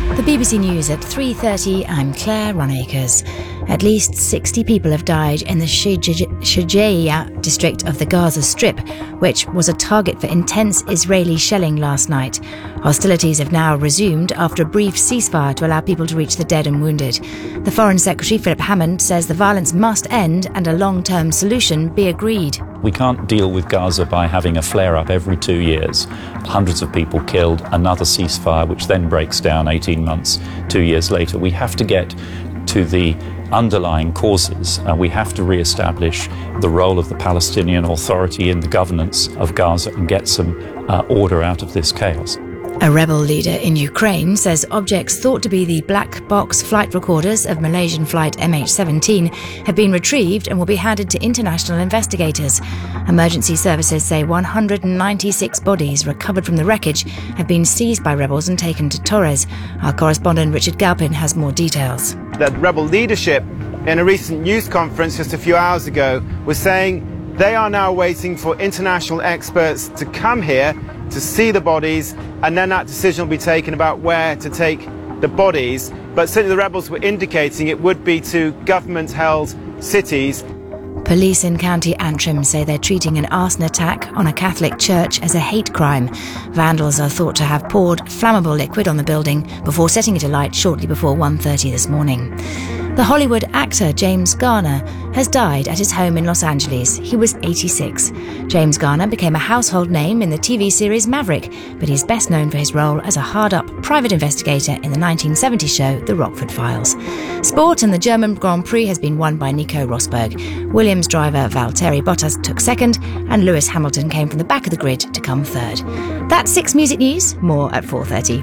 The B B C News at three thirty, I'm Claire Runacres. At least sixty people have died in the Shujaiya district of the Gaza Strip, which was a target for intense Israeli shelling last night. Hostilities have now resumed after a brief ceasefire to allow people to reach the dead and wounded. The Foreign Secretary, Philip Hammond, says the violence must end and a long-term solution be agreed. We can't deal with Gaza by having a flare-up every two years. Hundreds of people killed, another ceasefire, which then breaks down eighteen months, two years later. We have to get to the underlying causes. Uh, we have to re-establish the role of the Palestinian Authority in the governance of Gaza and get some uh, order out of this chaos. A rebel leader in Ukraine says objects thought to be the black box flight recorders of Malaysian flight M H seventeen have been retrieved and will be handed to international investigators. Emergency services say one hundred ninety-six bodies recovered from the wreckage have been seized by rebels and taken to Torres. Our correspondent Richard Galpin has more details. That rebel leadership in a recent news conference just a few hours ago was saying they are now waiting for international experts to come here to see the bodies, and then that decision will be taken about where to take the bodies. But certainly the rebels were indicating it would be to government-held cities. Police in County Antrim say they're treating an arson attack on a Catholic church as a hate crime. Vandals are thought to have poured flammable liquid on the building before setting it alight shortly before one thirty this morning. The Hollywood actor James Garner has died at his home in Los Angeles. He was eighty-six. James Garner became a household name in the T V series Maverick, but he's best known for his role as a hard-up private investigator in the nineteen seventy show The Rockford Files. Sport, and the German Grand Prix has been won by Nico Rosberg. Williams driver Valtteri Bottas took second, and Lewis Hamilton came from the back of the grid to come third. That's Six Music News. More at four thirty.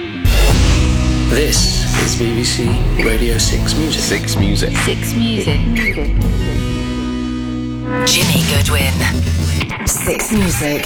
This is B B C Radio six Music. Six Music. Six Music. Jimmy Goodwin. Six Music.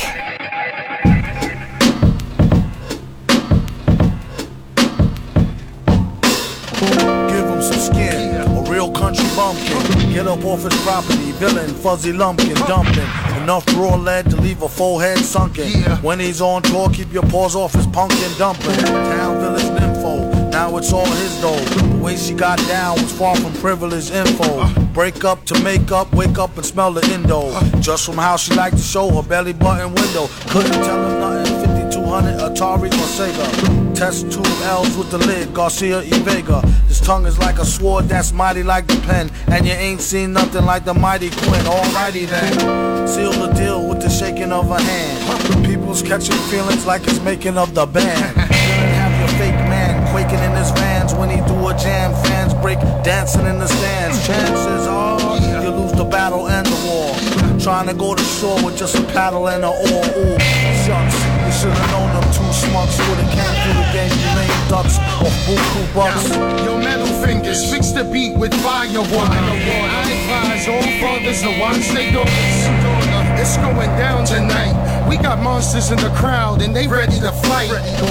Give him some skin, a real country bumpkin. Get up off his property, villain, fuzzy lumpkin, dumping. Enough raw lead to leave a full head sunken. When he's on tour, keep your paws off his pumpkin dumpling. Town village nympho. Now it's all his though. The way she got down was far from privileged info. Break up to make up, wake up and smell the Indo. Just from how she liked to show her belly button window. Couldn't tell him nothing, fifty-two hundred Atari or Sega. Test two L's with the lid, Garcia y Vega. His tongue is like a sword that's mighty like the pen. And you ain't seen nothing like the mighty Quinn. Alrighty then, seal the deal with the shaking of a hand. People's catching feelings like it's making of the band. Have your fake man quaking in his vans when he do a jam. Fans break dancing in the stands. Chances are you lose the battle and the war. Trying to go to shore with just a paddle and a oar. Ooh, shucks, you should've known them two schmucks would've came through the game. You lame ducks or buku bucks. Yo, metal fingers, fix the beat with firewater. I advise all fathers to watch their daughters. It's going down tonight. We got monsters in the crowd and they ready to fight.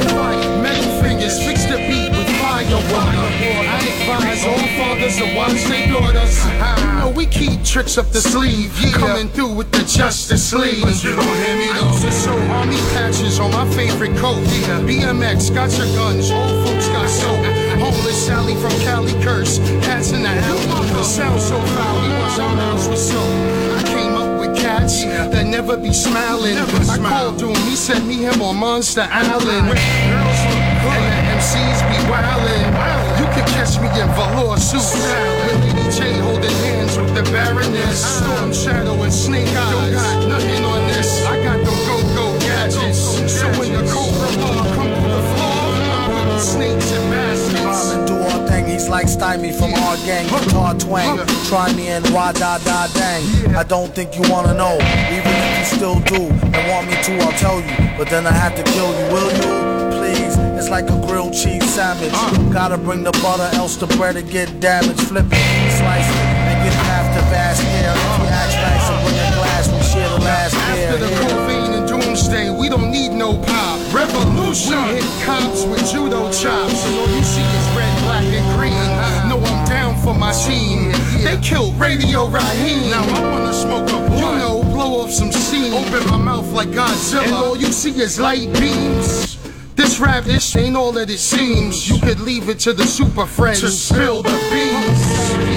Metal fingers, fix the beat with firewater. I advise all fathers to watch their daughters. You know we keep tricks up the sleeve, coming through with the Justice League. But you don't hear me though. I used to sew army patches on my favorite coat. B M X, got your guns, old folks got soap. Homeless Sally from Cali curse, cats in the alley. The sound so foul, he was our house with soap. I came up with cats that never be smiling. I called to him, he sent me him on Monster Island. Girls look good and the M Cs be wildin'. You can catch me in velour suits with Lady J holding hands with the Baroness. Storm Shadow and Snake Eyes. Don't got nothing on this. I got them go-go gadgets. So when the Cobra Law come through the floor, I'm putting snakes and baskets. Do our thing, he's like Stymie from our gang. Guitar twang, try me and wah da da dang. I don't think you wanna know, even if you still do and want me to, I'll tell you. But then I have to kill you, will you? Please, it's like a grilled cheese sandwich. Gotta bring the butter, else the bread will get damaged. Flip it, slice it, and get half the vast air. If you ask nice and bring a glass, we share the last beer. After the Cobain and Doomsday, we don't need no pop. Revolution, we hit cops with judo chops. And all you see is red, black, and green. No, I'm down for my team. They killed Radio Raheem. Now I wanna smoke a blunt. You know, blow off some steam. Open my mouth like Godzilla. And all you see is light beams. This This rap ish ain't all that it seems. You could leave it to the super friends to spill the beans.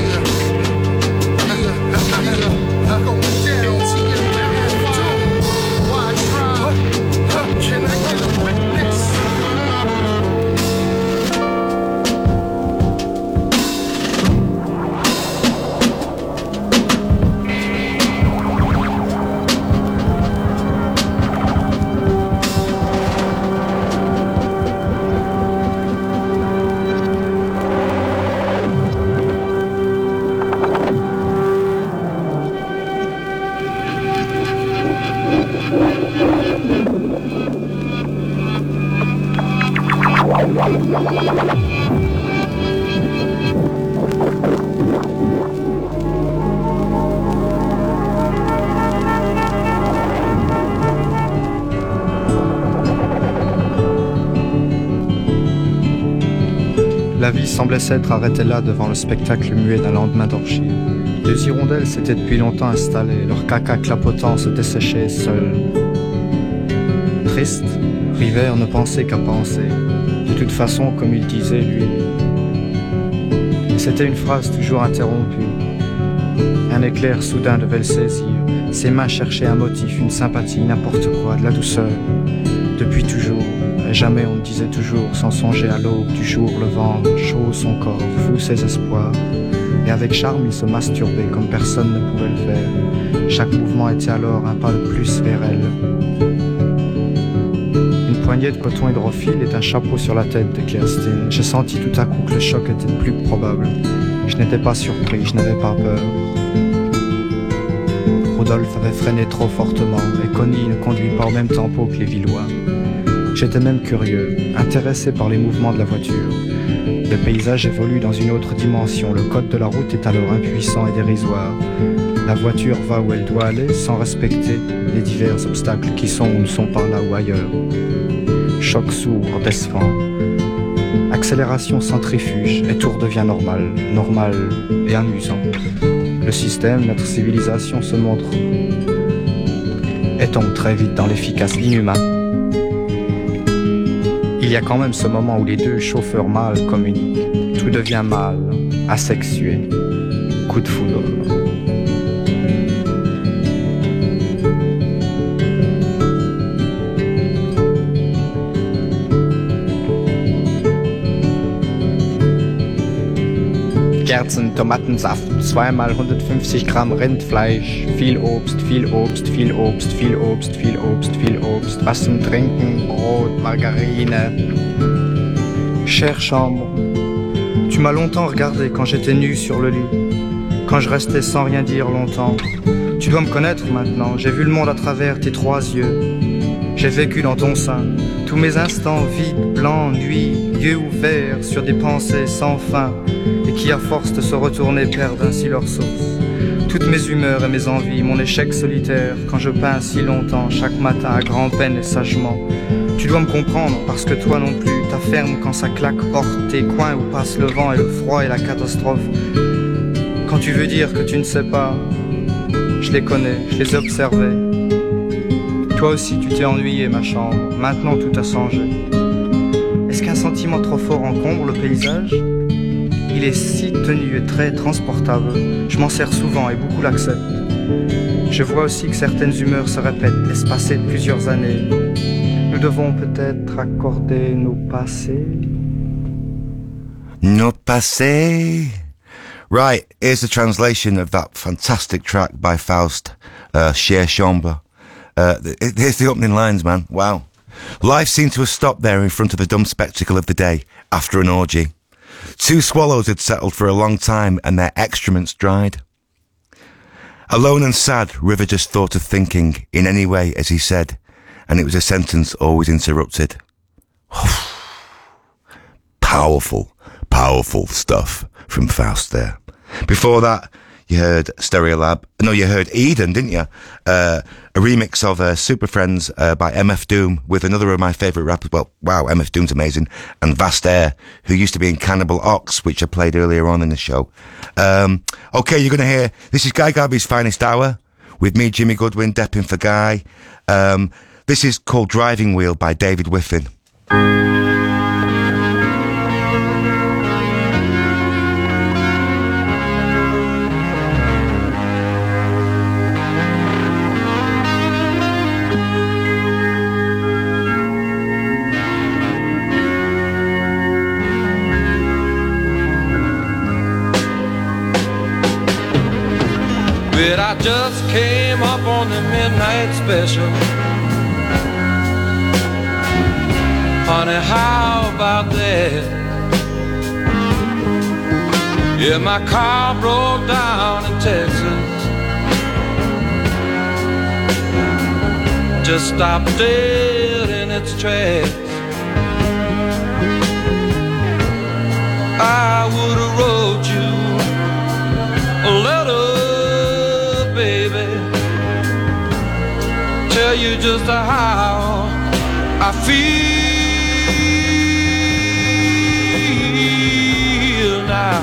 La vie semblait s'être arrêtée là devant le spectacle muet d'un lendemain d'orgie. Deux hirondelles s'étaient depuis longtemps installées, leur caca clapotant se desséchait seul. Triste, River ne pensait qu'à penser, de toute façon comme il disait lui. C'était une phrase toujours interrompue. Un éclair soudain devait le saisir. Ses mains cherchaient un motif, une sympathie, n'importe quoi, de la douceur. Depuis toujours, et jamais on ne disait toujours, sans songer à l'aube du jour levant, chaud son corps, fou ses espoirs. Et avec charme il se masturbait comme personne ne pouvait le faire. Chaque mouvement était alors un pas de plus vers elle. Une poignée de coton hydrophile et un chapeau sur la tête de Kerstin. J'ai senti tout à coup que le choc était plus probable. Je n'étais pas surpris, je n'avais pas peur. Rodolphe avait freiné trop fortement et Connie ne conduit pas au même tempo que les Villois. J'étais même curieux, intéressé par les mouvements de la voiture. Le paysage évolue dans une autre dimension, le code de la route est alors impuissant et dérisoire. La voiture va où elle doit aller sans respecter les divers obstacles qui sont ou ne sont pas là ou ailleurs. Choc sourd, décevant. Accélération centrifuge et tout redevient normal, normal et amusant. Le système, notre civilisation se montre et tombe très vite dans l'efficace inhumain. Il y a quand même ce moment où les deux chauffeurs mâles communiquent. Tout devient mâle, asexué, coup de foudre. Kerzen, Tomatensaft, zweimal hundertfünfzig Gramm Rindfleisch, viel Obst, viel Obst, viel Obst, viel Obst, viel Obst, viel Obst, was zum Trinken, Brot, Margarine. Chère chambre, tu m'as longtemps regardé quand j'étais nu sur le lit, quand je restais sans rien dire longtemps. Tu dois me connaître maintenant, j'ai vu le monde à travers tes trois yeux. J'ai vécu dans ton sein, tous mes instants vides, blancs, nuits, yeux ouverts sur des pensées sans fin, et qui à force de se retourner perdent ainsi leur source. Toutes mes humeurs et mes envies, mon échec solitaire, quand je peins si longtemps, chaque matin à grand-peine et sagement. Tu dois me comprendre, parce que toi non plus, ta ferme quand ça claque porte tes coins où passe le vent et le froid et la catastrophe. Quand tu veux dire que tu ne sais pas, je les connais, je les observais. Toi aussi tu t'es ennuyé ma chambre, maintenant tout a changé. Est-ce qu'un sentiment trop fort encombre le paysage ? Il est si tenu et très transportable, je m'en sers souvent et beaucoup l'acceptent. Je vois aussi que certaines humeurs se répètent, espacées de plusieurs années. Nous devons peut-être accorder nos passés. Nos passés. Right, here's the translation of that fantastic track by Faust, uh, Chère Chambre. Uh, here's the opening lines, man. Wow. Life seemed to have stopped there in front of the dumb spectacle of the day, after an orgy. Two swallows had settled for a long time and their excrements dried. Alone and sad, River just thought of thinking in any way as he said, and it was a sentence always interrupted. Powerful, powerful stuff from Faust there. Before that, you heard Stereolab. No, you heard Eden, didn't you? Uh, a remix of uh, Super Friends uh, by M F Doom with another of my favourite rappers. Well, wow, M F Doom's amazing. And Vast Air, who used to be in Cannibal Ox, which I played earlier on in the show. Um, okay, you're going to hear, this is Guy Garvey's Finest Hour with me, Jimmy Goodwin, Depping for Guy. Um, this is called Driving Wheel by David Whiffin. But I just came up on the midnight special. Honey, how about that? Yeah, my car broke down in Texas. Just stopped dead in its tracks. I would have wrote you a letter, baby, tell you just how I feel now.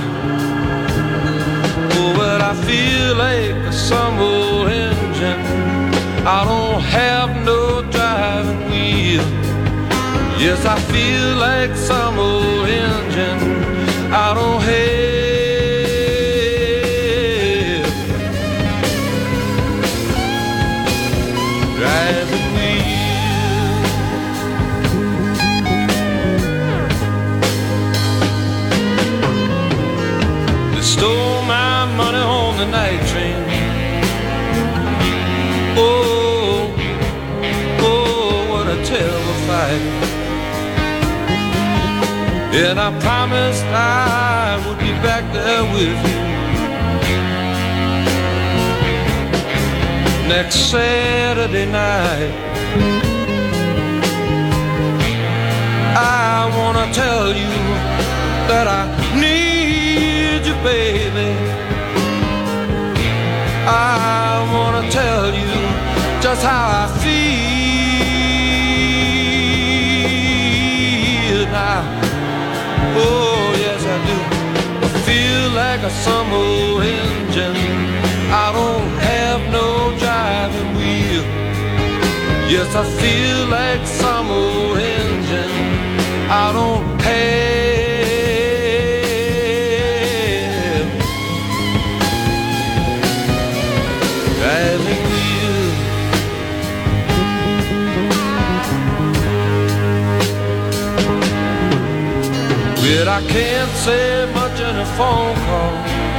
Oh, but I feel like some old engine. I don't have no driving wheel. Yes, I feel like some old engine. I don't have driving wheel. They stole my money on the night train. Oh, oh, what a terrible fight. And I promised I would be back there with you next Saturday night. I wanna tell you that I need you, baby. I wanna tell you just how I feel now. Oh, yes, I do. I feel like a some old engine. I don't have no driving wheel. Yes, I feel like some old engine. I don't have driving wheel. But I can't say much in a phone call.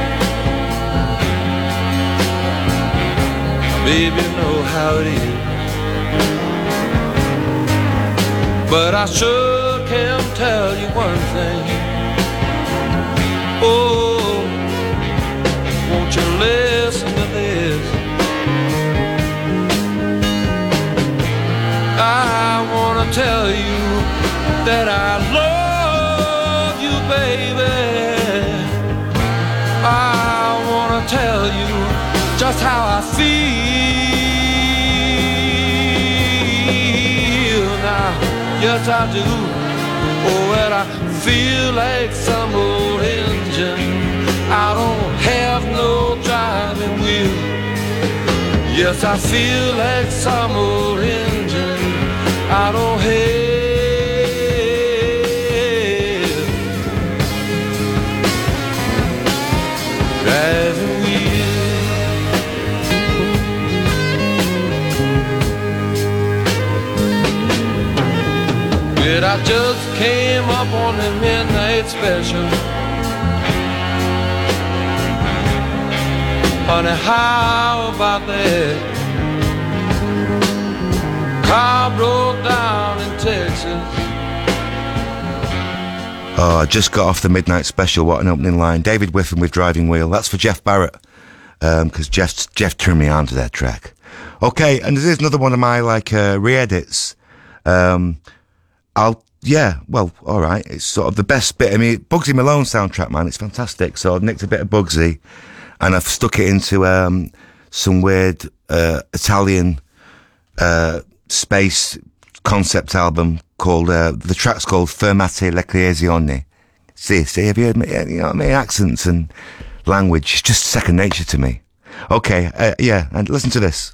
Baby, you know how it is. But I sure can tell you one thing. Oh, won't you listen to this? I wanna tell you that I love you, baby. I wanna tell you just how I feel now. Yes, I do. Oh, and I feel like some old engine. I don't have no driving wheel. Yes, I feel like some old engine. I don't have driving wheel. But I just came up on the midnight special. Honey, how about that? Car broke down in Texas. Oh, I just got off the midnight special. What an opening line. David Whiffen with Driving Wheel. That's for Jeff Barrett, because um, Jeff, Jeff turned me on to that track. Okay, and this is another one of my, like, uh, re-edits. Um, I'll, yeah, well, all right. It's sort of the best bit. I mean, Bugsy Malone soundtrack, man. It's fantastic. So I've nicked a bit of Bugsy and I've stuck it into um, some weird uh, Italian uh, space concept album called, uh, the track's called Fermate l'Ecclesione. See, see, have you heard me? You know what I mean? Accents and language, it's just second nature to me. Okay, uh, yeah, and listen to this.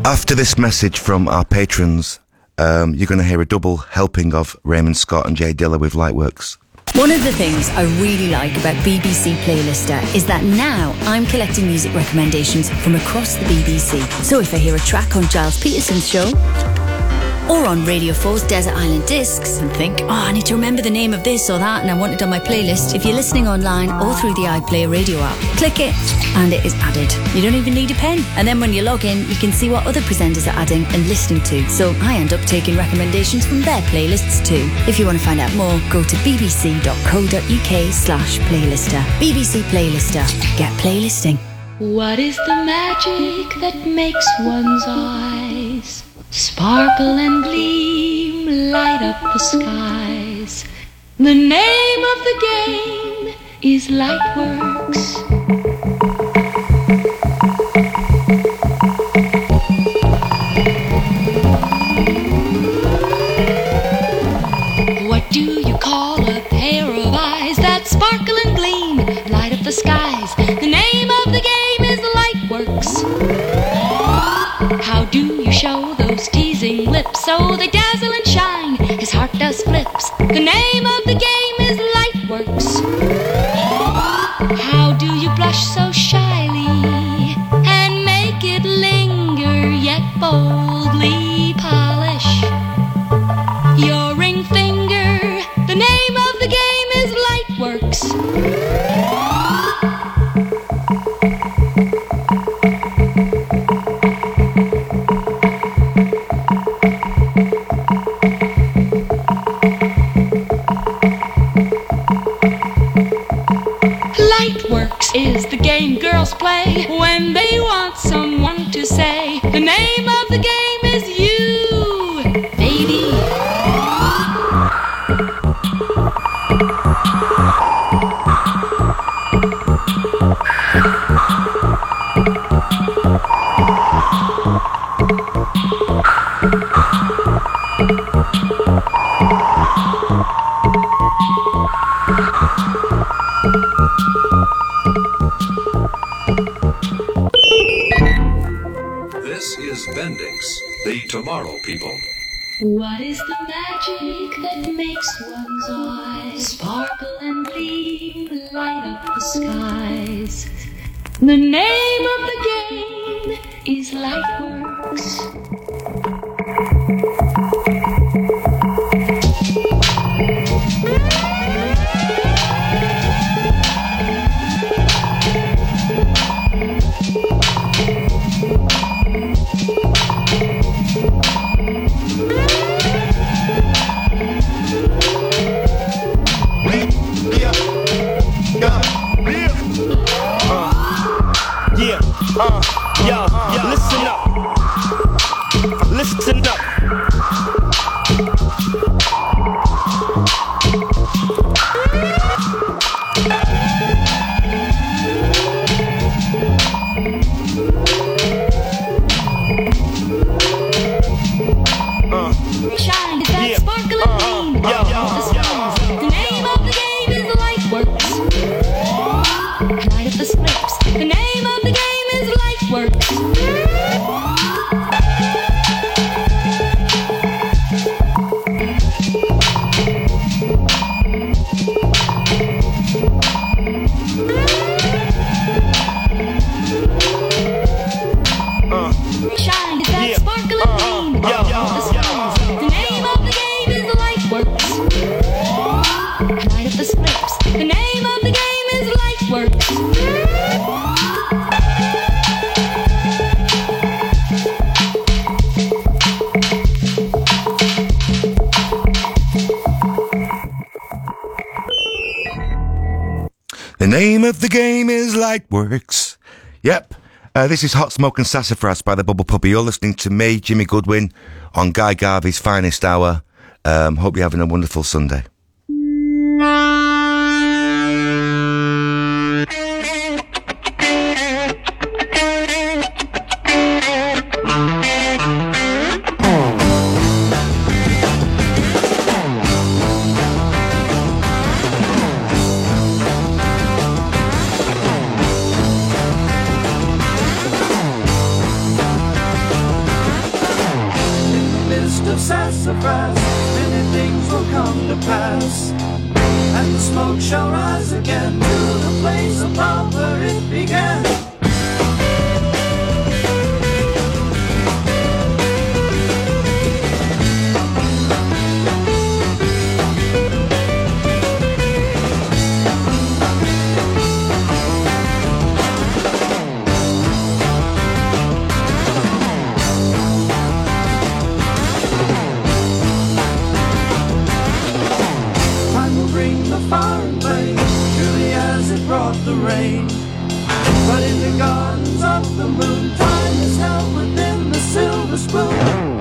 After this message from our patrons, um, you're going to hear a double helping of Raymond Scott and Jay Dilla with Lightworks. One of the things I really like about B B C Playlister is that now I'm collecting music recommendations from across the B B C. So if I hear a track on Giles Peterson's show, or on Radio four's Desert Island Discs, and think, oh, I need to remember the name of this or that and I want it on my playlist, if you're listening online or through the iPlayer radio app, click it and it is added. You don't even need a pen. And then when you log in, you can see what other presenters are adding and listening to. So I end up taking recommendations from their playlists too. If you want to find out more, go to bbc.co.uk slash playlister. B B C Playlister. Get playlisting. What is the magic that makes one's eyes sparkle and gleam, light up the skies? The name of the game is Lightworks. What do you call a pair of eyes that sparkle and gleam, light up the skies? The name of the game is Lightworks. How do you show those teasing lips so they dazzle and shine? His heart does flips. The name of the game is Lightworks. How do you blush so shyly and make it linger yet boldly polish your ring finger? The name of the game is Lightworks. Is the game girls play when they want someone to say the name of the game is you, baby. The Tomorrow People. What is the magic that makes one's eyes sparkle and gleam, light up the skies? The name of the game is Lightworks. Uh, yo, yo, listen up. Listen up. Uh, Shine, is that yeah. sparkle and gleam? Uh, uh, yo, yo, yo. The name of the game is Lightworks. Light up the slips. The name of the game is Lightworks. uh, Shine, is that yeah. sparkle and gleam? Uh, uh, yo, yo, the name of the game is Lightworks. Light up the slips. The name of the game is Lightworks. The name of the game is Lightworks. Yep. Uh, this is Hot Smoke and Sassafras by the Bubble Puppy. You're listening to me, Jimmy Goodwin, on Guy Garvey's Finest Hour. Um, hope you're having a wonderful Sunday. come to pass. And the smoke shall rise again to the place above where it began. Fire and blaze, truly as it brought the rain. But in the gardens of the moon, time is held within the silver spoon.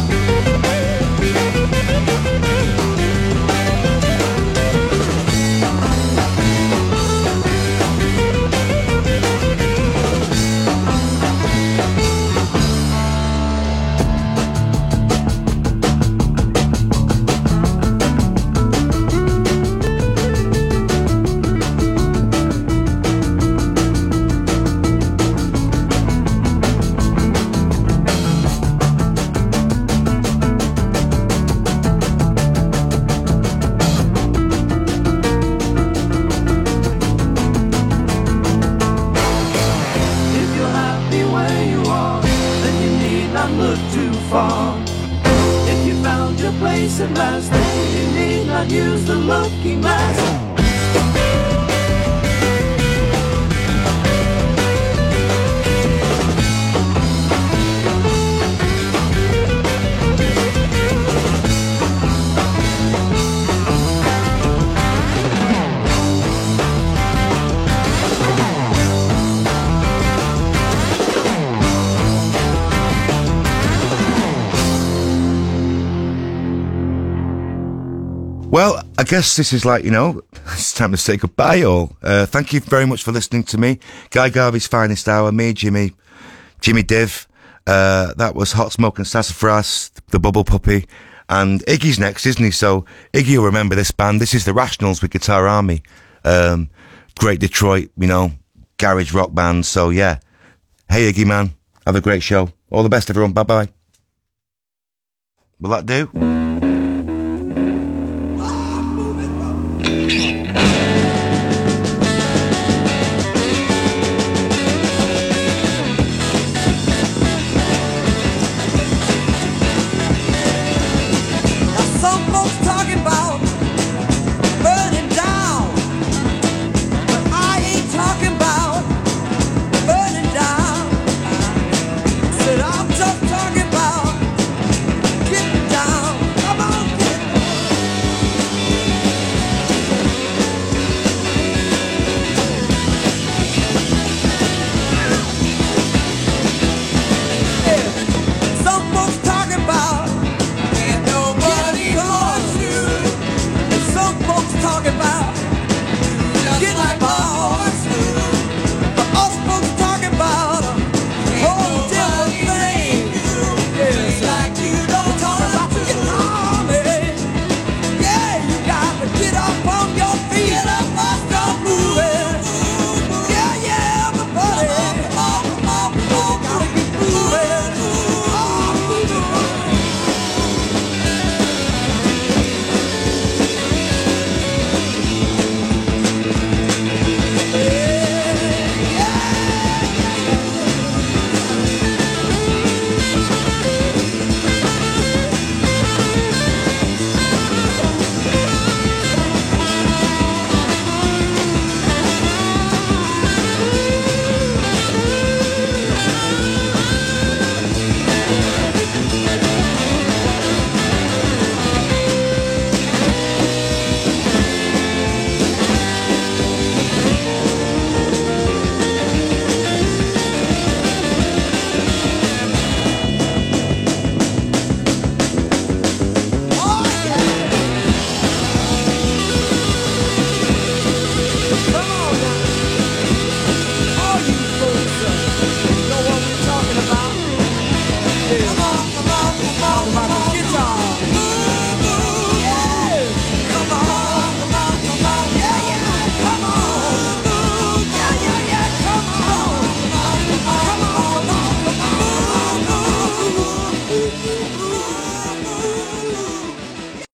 At last, then you need not use the looking glass. Well, I guess this is like, you know, it's time to say goodbye all. Uh, thank you very much for listening to me. Guy Garvey's Finest Hour, me, Jimmy, Jimmy Div. Uh, that was Hot Smoke and Sassafras, the Bubble Puppy. And Iggy's next, isn't he? So Iggy will remember this band. This is the Rationals with Guitar Army. Um, great Detroit, you know, garage rock band. So yeah. Hey Iggy, man. Have a great show. All the best, everyone. Bye-bye. Will that do?